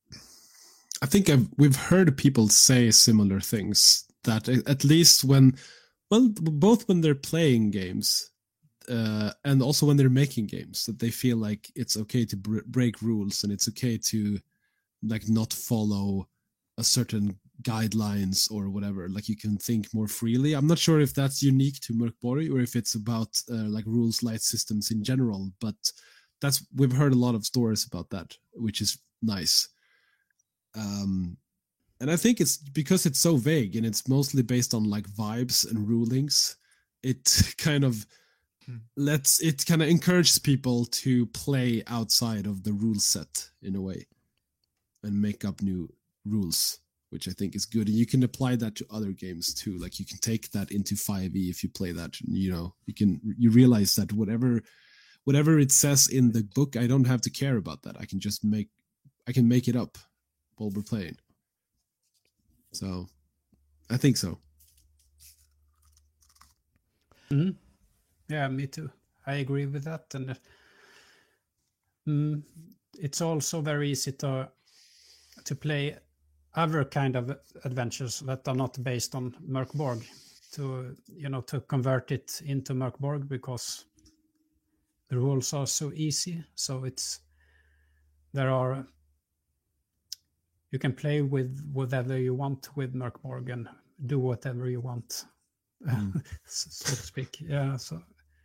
I think I've, we've heard people say similar things, that at least when, well, both when they're playing games uh, and also when they're making games, that they feel like it's okay to br- break rules and it's okay to like not follow a certain guidelines or whatever. Like you can think more freely. I'm not sure if that's unique to Mörkborg or if it's about uh, like rules light systems in general, but that's, we've heard a lot of stories about that, which is nice. Um, and I think it's because it's so vague and it's mostly based on like vibes and rulings. It kind of hmm. lets, it kind of encourages people to play outside of the rule set in a way and make up new rules, which I think is good. And you can apply that to other games too. Like you can take that into five E if you play that, you know, you can, you realize that whatever, whatever it says in the book, I don't have to care about that. I can just make, I can make it up while we're playing. So I think so. Mm-hmm. Yeah, me too. I agree with that. And uh, mm, it's also very easy to to play other kind of adventures that are not based on Mörkborg, to, you know, to convert it into Mörkborg, because the rules are so easy. So it's, there are, you can play with whatever you want with Mörkborg and do whatever you want, mm. so to speak. Yeah, so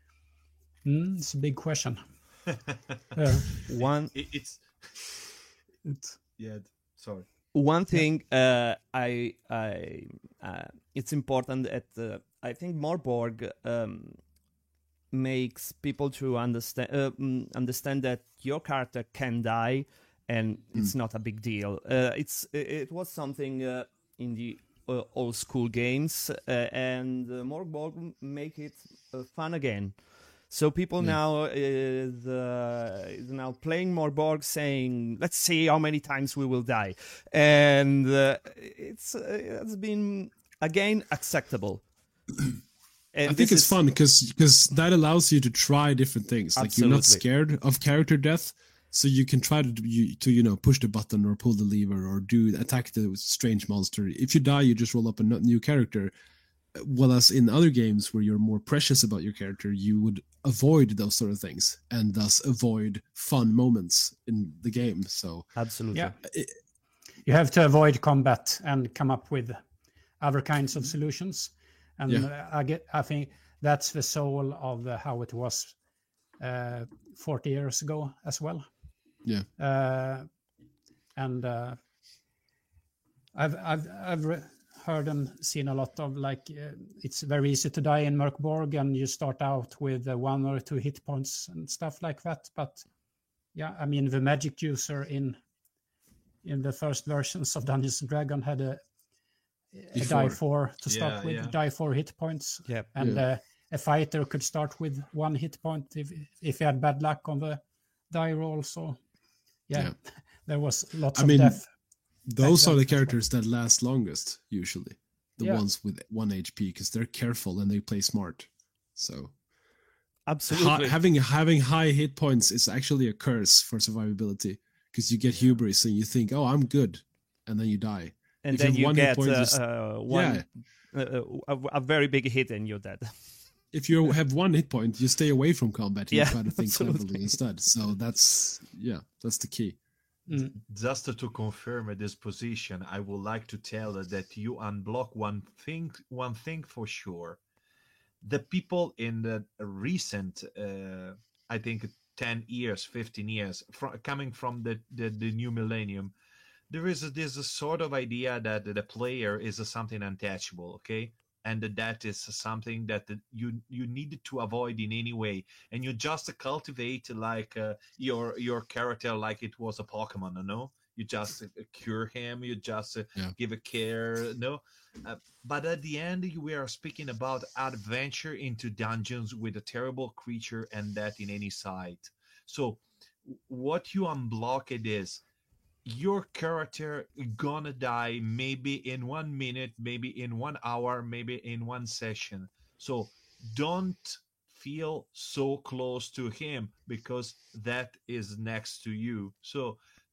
mm, it's a big question. yeah. One, it, it's, it's, yeah, sorry. One thing uh, I, I uh, it's important that uh, I think Mörkborg um, makes people to understand uh, understand that your character can die, and mm. it's not a big deal. Uh, it's it was something uh, in the uh, old school games, uh, and uh, Mörkborg make it uh, fun again. So people yeah. now is, uh, is now playing Mörkborg, saying, "Let's see how many times we will die," and uh, it's uh, it's been again acceptable. And I think it's is... fun because because that allows you to try different things. Like Absolutely. You're not scared of character death, so you can try to you to you know push the button or pull the lever or do attack the strange monster. If you die, you just roll up a new character. Well, as in other games where you're more precious about your character, you would avoid those sort of things and thus avoid fun moments in the game. So Absolutely, yeah, it, you have to avoid combat and come up with other kinds of solutions. And yeah. I get, I think that's the soul of uh, how it was uh, forty years ago as well. Yeah, uh, and uh, I've I've I've. Re- heard and seen a lot of like uh, it's very easy to die in Mörkborg and you start out with uh, one or two hit points and stuff like that. But yeah, I mean the magic user in in the first versions of Dungeons and Dragons had a, a die four to start yeah, with, yeah. die four hit points. Yep. And yeah. uh, a fighter could start with one hit point if if he had bad luck on the die roll. So yeah, yeah. there was lots I of mean, death. Those are the characters that last longest, usually. The yeah. ones with one H P, because they're careful and they play smart. So, absolutely, ha- having having high hit points is actually a curse for survivability, because you get hubris and you think, "Oh, I'm good," and then you die. And if then you, you get uh, just, uh, one yeah. uh, a, a very big hit and you're dead. If you have one hit point, you stay away from combat. And yeah, you try to think absolutely. cleverly instead. So that's yeah, that's the key. Mm. Just to confirm this position, I would like to tell that you unblock one thing. One thing for sure: the people in the recent, uh, I think, ten years, fifteen years, fr- coming from the, the the new millennium, there is a, there's a sort of idea that the player is a something untouchable. Okay. And that is something that you you need to avoid in any way, and you just cultivate like uh, your your character like it was a Pokemon. You know, you just uh, cure him, you just uh, yeah. give a care. You know, uh, but at the end, we are speaking about adventure into dungeons with a terrible creature, and that in any site. So, what you unblock it is. Your character gonna die maybe in one minute, maybe in one hour, maybe in one session. So don't feel so close to him because that is next to you. So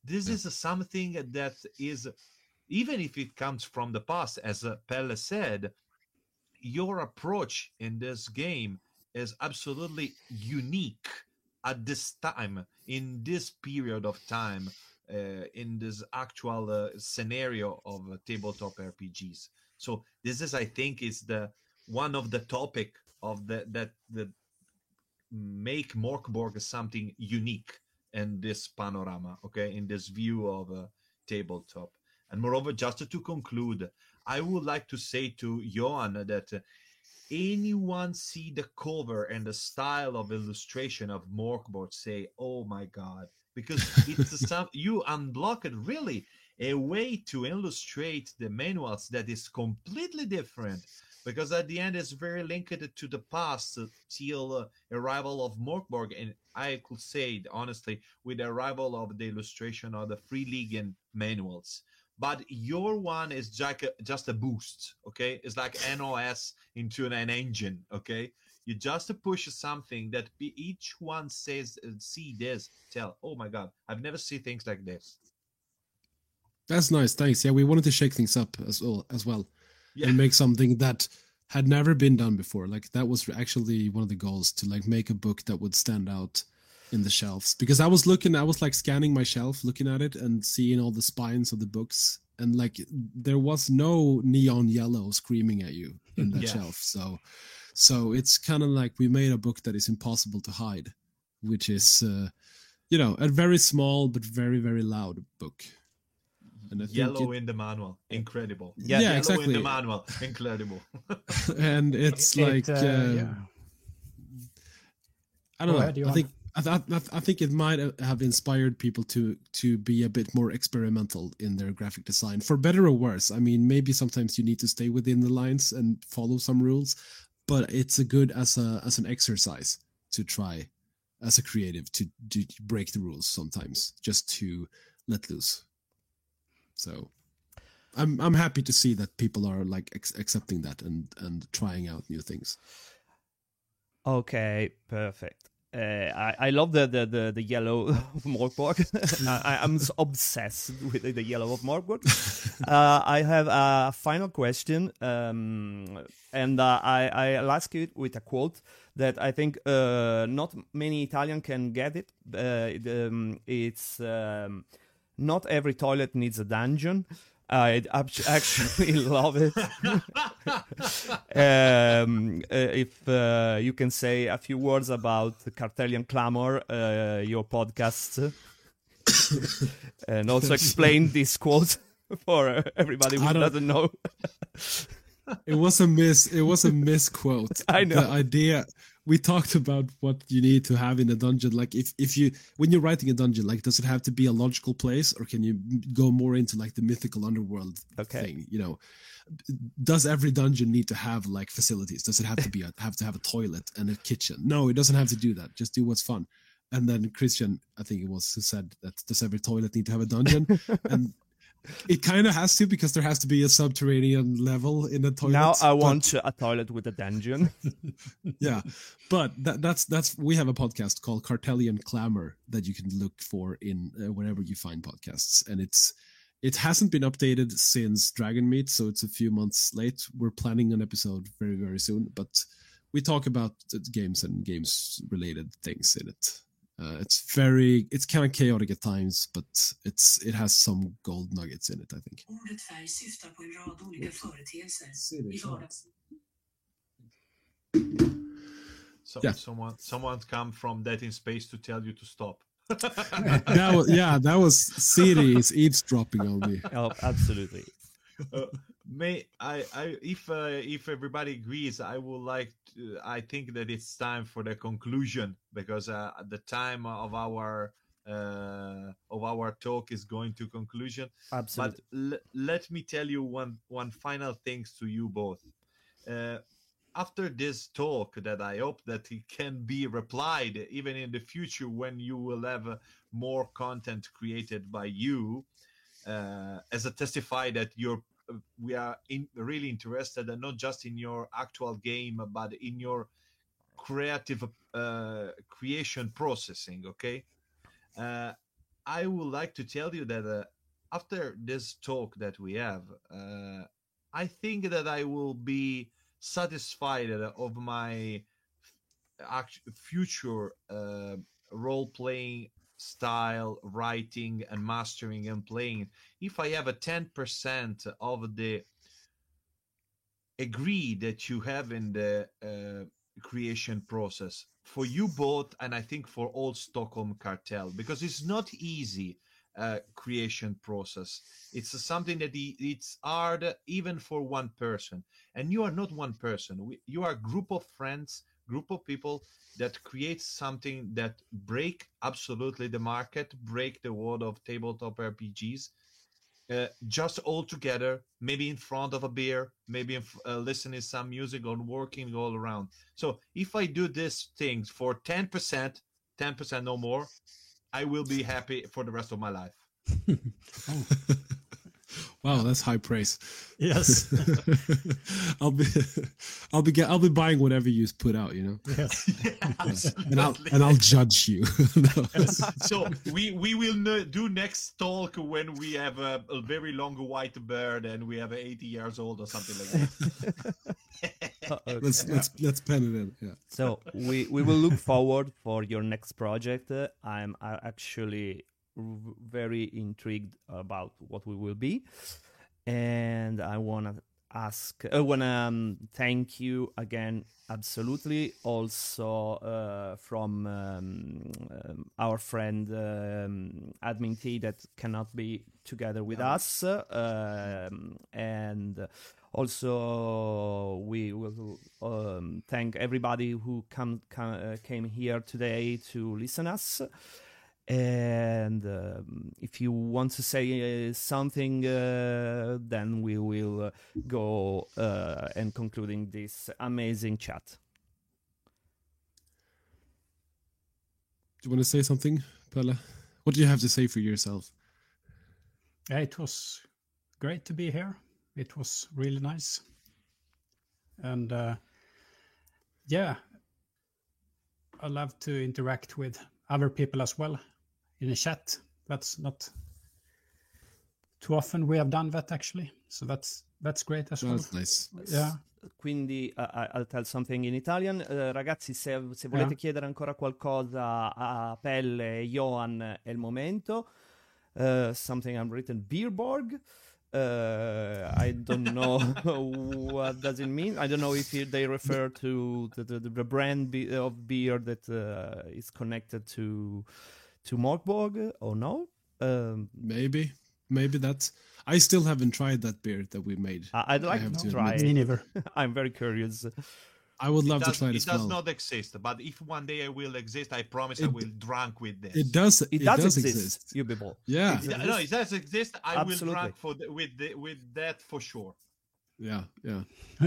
this Yeah. is something that is, even if it comes from the past, as uh, Pelle said, your approach in this game is absolutely unique at this time, in this period of time, uh, in this actual uh, scenario of uh, tabletop R P Gs. So this is, I think, is the one of the topic of the that that make Morkborg something unique in this panorama, okay, in this view of a tabletop. And moreover, just to conclude, I would like to say to Johan that uh, anyone see the cover and the style of illustration of Morkborg say, "Oh my God!" Because it's some you unblocked really a way to illustrate the manuals that is completely different. Because at the end, it's very linked to the past uh, till uh, arrival of Morkborg, and I could say honestly, with the arrival of the illustration of the Free Legion manuals. But your one is just a, just a boost, okay? It's like N O S into an engine, okay? You just push something that each one says, see this, tell, oh my God, I've never seen things like this. That's nice, thanks. Yeah, we wanted to shake things up as well, as well, Yeah. and make something that had never been done before. Like that was actually one of the goals, to like make a book that would stand out in the shelves. Because I was looking, I was like scanning my shelf, looking at it and seeing all the spines of the books, and like there was no neon yellow screaming at you in that Yeah. shelf. So, so it's kind of like we made a book that is impossible to hide, which is, uh, you know, a very small but very very loud book. And I think Yellow it- in the manual, incredible. Yeah, Yellow exactly. in the manual, incredible. and it's It- like uh, uh, yeah. I don't Go know. ahead, I Johan. think I, th- I think it might have inspired people to to be a bit more experimental in their graphic design, for better or worse. I mean, maybe sometimes you need to stay within the lines and follow some rules, but it's a good as a as an exercise to try as a creative to, to break the rules sometimes, just to let loose. So I'm I'm happy to see that people are like ex- accepting that and and trying out new things. Okay, perfect. Uh, I, I love the, the, the, the yellow of Morkborg. I, I'm so obsessed with the yellow of Morkborg. uh, I have a final question, um, and uh, I, I'll ask it with a quote that I think uh, not many Italian can get it. Uh, it, um, it's um, not every toilet needs a dungeon. I actually love it. um, uh, if uh, you can say a few words about Cartelian Clamor, uh, your podcast, and also explain this quote for everybody who I don't- doesn't know. It was a miss. It was a misquote. I know. The idea we talked about what you need to have in a dungeon. Like if, if you when you're writing a dungeon, like does it have to be a logical place, or can you go more into like the mythical underworld Okay. thing? You know, does every dungeon need to have like facilities? Does it have to be a, have to have a toilet and a kitchen? No, it doesn't have to do that. Just do what's fun. And then Christian, I think it was, who said that does every toilet need to have a dungeon? And it kind of has to, because there has to be a subterranean level in the toilet. Now I but- want a toilet with a dungeon. yeah, but that, that's that's we have a podcast called Cartelian Clamor that you can look for in uh, wherever you find podcasts, and it's it hasn't been updated since Dragon Meet, so it's a few months late. We're planning an episode very very soon, but we talk about the games and games related things in it. Uh, it's very it's kind of chaotic at times, but it's it has some gold nuggets in it, I think. Ordet färg syftar på en rad olika företeelser i vardags. So, Yeah. Someone, someone come from Dead in Space to tell you to stop. That was, yeah, that was Siri's eavesdropping on me. Oh, absolutely. Uh, may I, I if uh, if everybody agrees, I would like to, I think that it's time for the conclusion, because uh, the time of our uh, of our talk is going to conclusion. Absolutely. But l- let me tell you one one final things to you both. Uh, after this talk, that I hope that it can be replied even in the future when you will have uh, more content created by you, uh, as a testify that you're uh, we are in, really interested, and not just in your actual game, but in your creative uh, creation processing. Okay. Uh, I would like to tell you that uh, after this talk that we have, uh, I think that I will be satisfied of my act- future uh, role-playing style, writing and mastering and playing, if I have a ten percent of the agree that you have in the uh, creation process for you both, and I think for all Stockholm Cartel, because it's not easy uh, creation process. It's uh, something that i- it's hard even for one person, and you are not one person. We, you are a group of friends, group of people that create something that break absolutely the market, break the world of tabletop R P Gs. Uh, just all together, maybe in front of a beer, maybe in, f- uh, listening some music or working all around. So if I do these things for ten percent, ten percent no more, I will be happy for the rest of my life. Wow, that's high praise. Yes. I'll be, I'll be, get, I'll be buying whatever you put out, you know, Yes. and I'll and I'll judge you. No. So we we will no- do next talk when we have a, a very long white beard and we have eighty years old or something like that. Let's let's let's pen it in. Yeah. So we we will look forward for your next project. Uh, I'm uh, actually r- very intrigued about what we will be, and I want to ask, I want to um, thank you again. Absolutely. Also uh, from um, um, our friend um, Admin T that cannot be together with us, uh, um, and also we will um, thank everybody who come, come uh, came here today to listen us. And um, if you want to say uh, something, uh, then we will uh, go uh, and concluding this amazing chat. Do you want to say something, Pelle? What do you have to say for yourself? Yeah, it was great to be here. It was really nice. And uh, yeah, I love to interact with other people as well in a chat. That's not too often we have done that actually. So that's that's great as well. That's nice. Yeah. Quindi uh, I'll tell something in Italian. Uh, ragazzi, se, se volete Yeah. chiedere ancora qualcosa a Pelle e Johan è il momento. Uh, something I'm written Beerborg. Uh, I don't know what does it mean. I don't know if it, they refer to the, the, the brand be, of beer that uh, is connected to to Morkborg or no. Um, Maybe, maybe that's. I still haven't tried that beer that we made. I- I'd like have to to try. admit. Me neither. I'm very curious. I would love it does, to try it it as does well. not exist, but if one day I will exist, I promise I It- will drunk with this. It does. It, It, does, does exist. exist. You people. Yeah, It- no, it does exist. I Absolutely. will drunk for the, with the, with that for sure. yeah, yeah.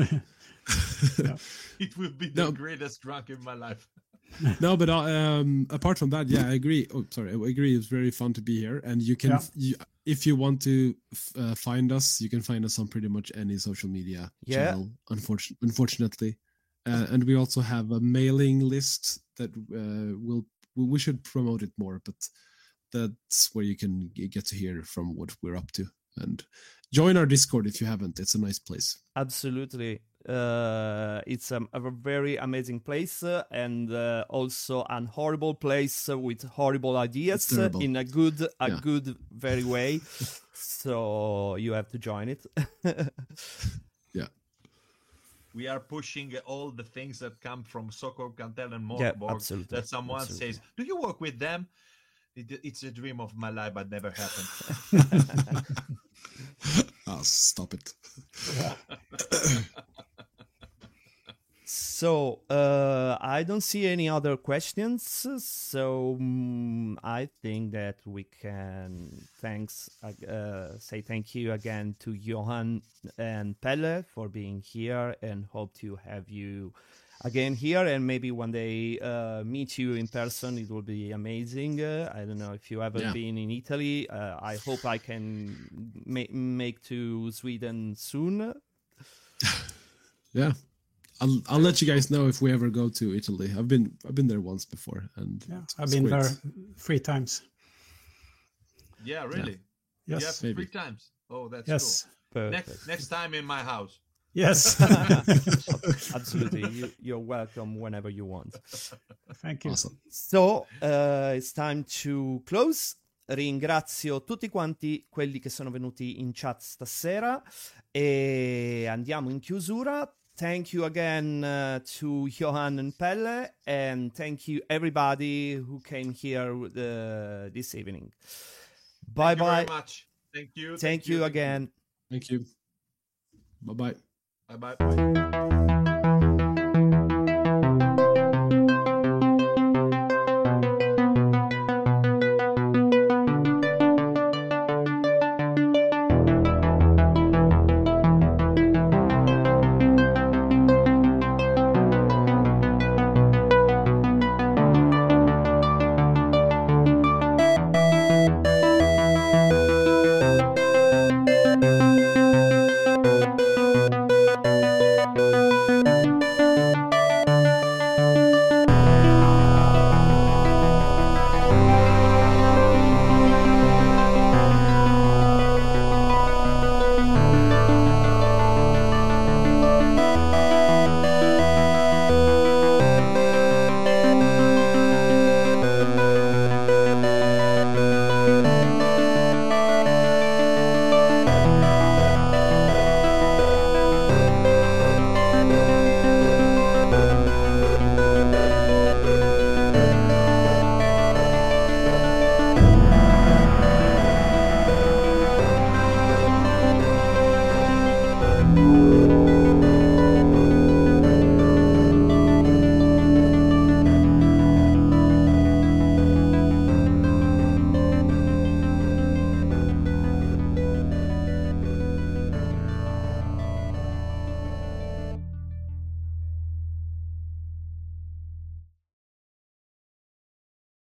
It will be the No. greatest drunk in my life. No, but uh, um, apart from that, yeah, I agree. Oh, sorry, I agree. It's very fun to be here, and you can, Yeah. you, if you want to f- uh, find us, you can find us on pretty much any social media Yeah. channel. Unfortunately, unfortunately, uh, and we also have a mailing list that uh, will we should promote it more, but that's where you can g- get to hear from what we're up to, and join our Discord if you haven't. It's a nice place. Absolutely. Uh, it's a, a very amazing place uh, and uh, also an horrible place uh, with horrible ideas It's uh, terrible. in a good, a Yeah. good, very way. So you have to join it. Yeah. We are pushing all the things that come from Sokor, Cantel, and Yeah, Morkborg. absolutely, That someone absolutely. says, "Do you work with them?" It, it's a dream of my life, but never happened. Ah, stop it. So uh, I don't see any other questions. So mm, I think that we can thanks uh, say thank you again to Johan and Pelle for being here, and hope to have you again here, and maybe one day uh, meet you in person. It will be amazing. Uh, I don't know if you ever Yeah. been in Italy. Uh, I hope I can ma- make to Sweden soon. Yeah, I'll I'll let you guys know if we ever go to Italy. I've been I've been there once before, and Yeah. it's- I've it's been great. there three times. Yeah, really. Yes. You have maybe. three times. Oh, that's Yes. cool. Perfect. Next next time in my house. Yes. Absolutely. You, you're welcome whenever you want. Thank you. Awesome. So, uh, it's time to close. Ringrazio tutti quanti quelli che sono venuti in chat stasera e andiamo in chiusura. Thank you again uh, to Johan and Pelle, and thank you everybody who came here uh, this evening. Bye Thank you bye. very much. Thank you. Thank, you, thank again. Thank you. Bye bye. Bye bye.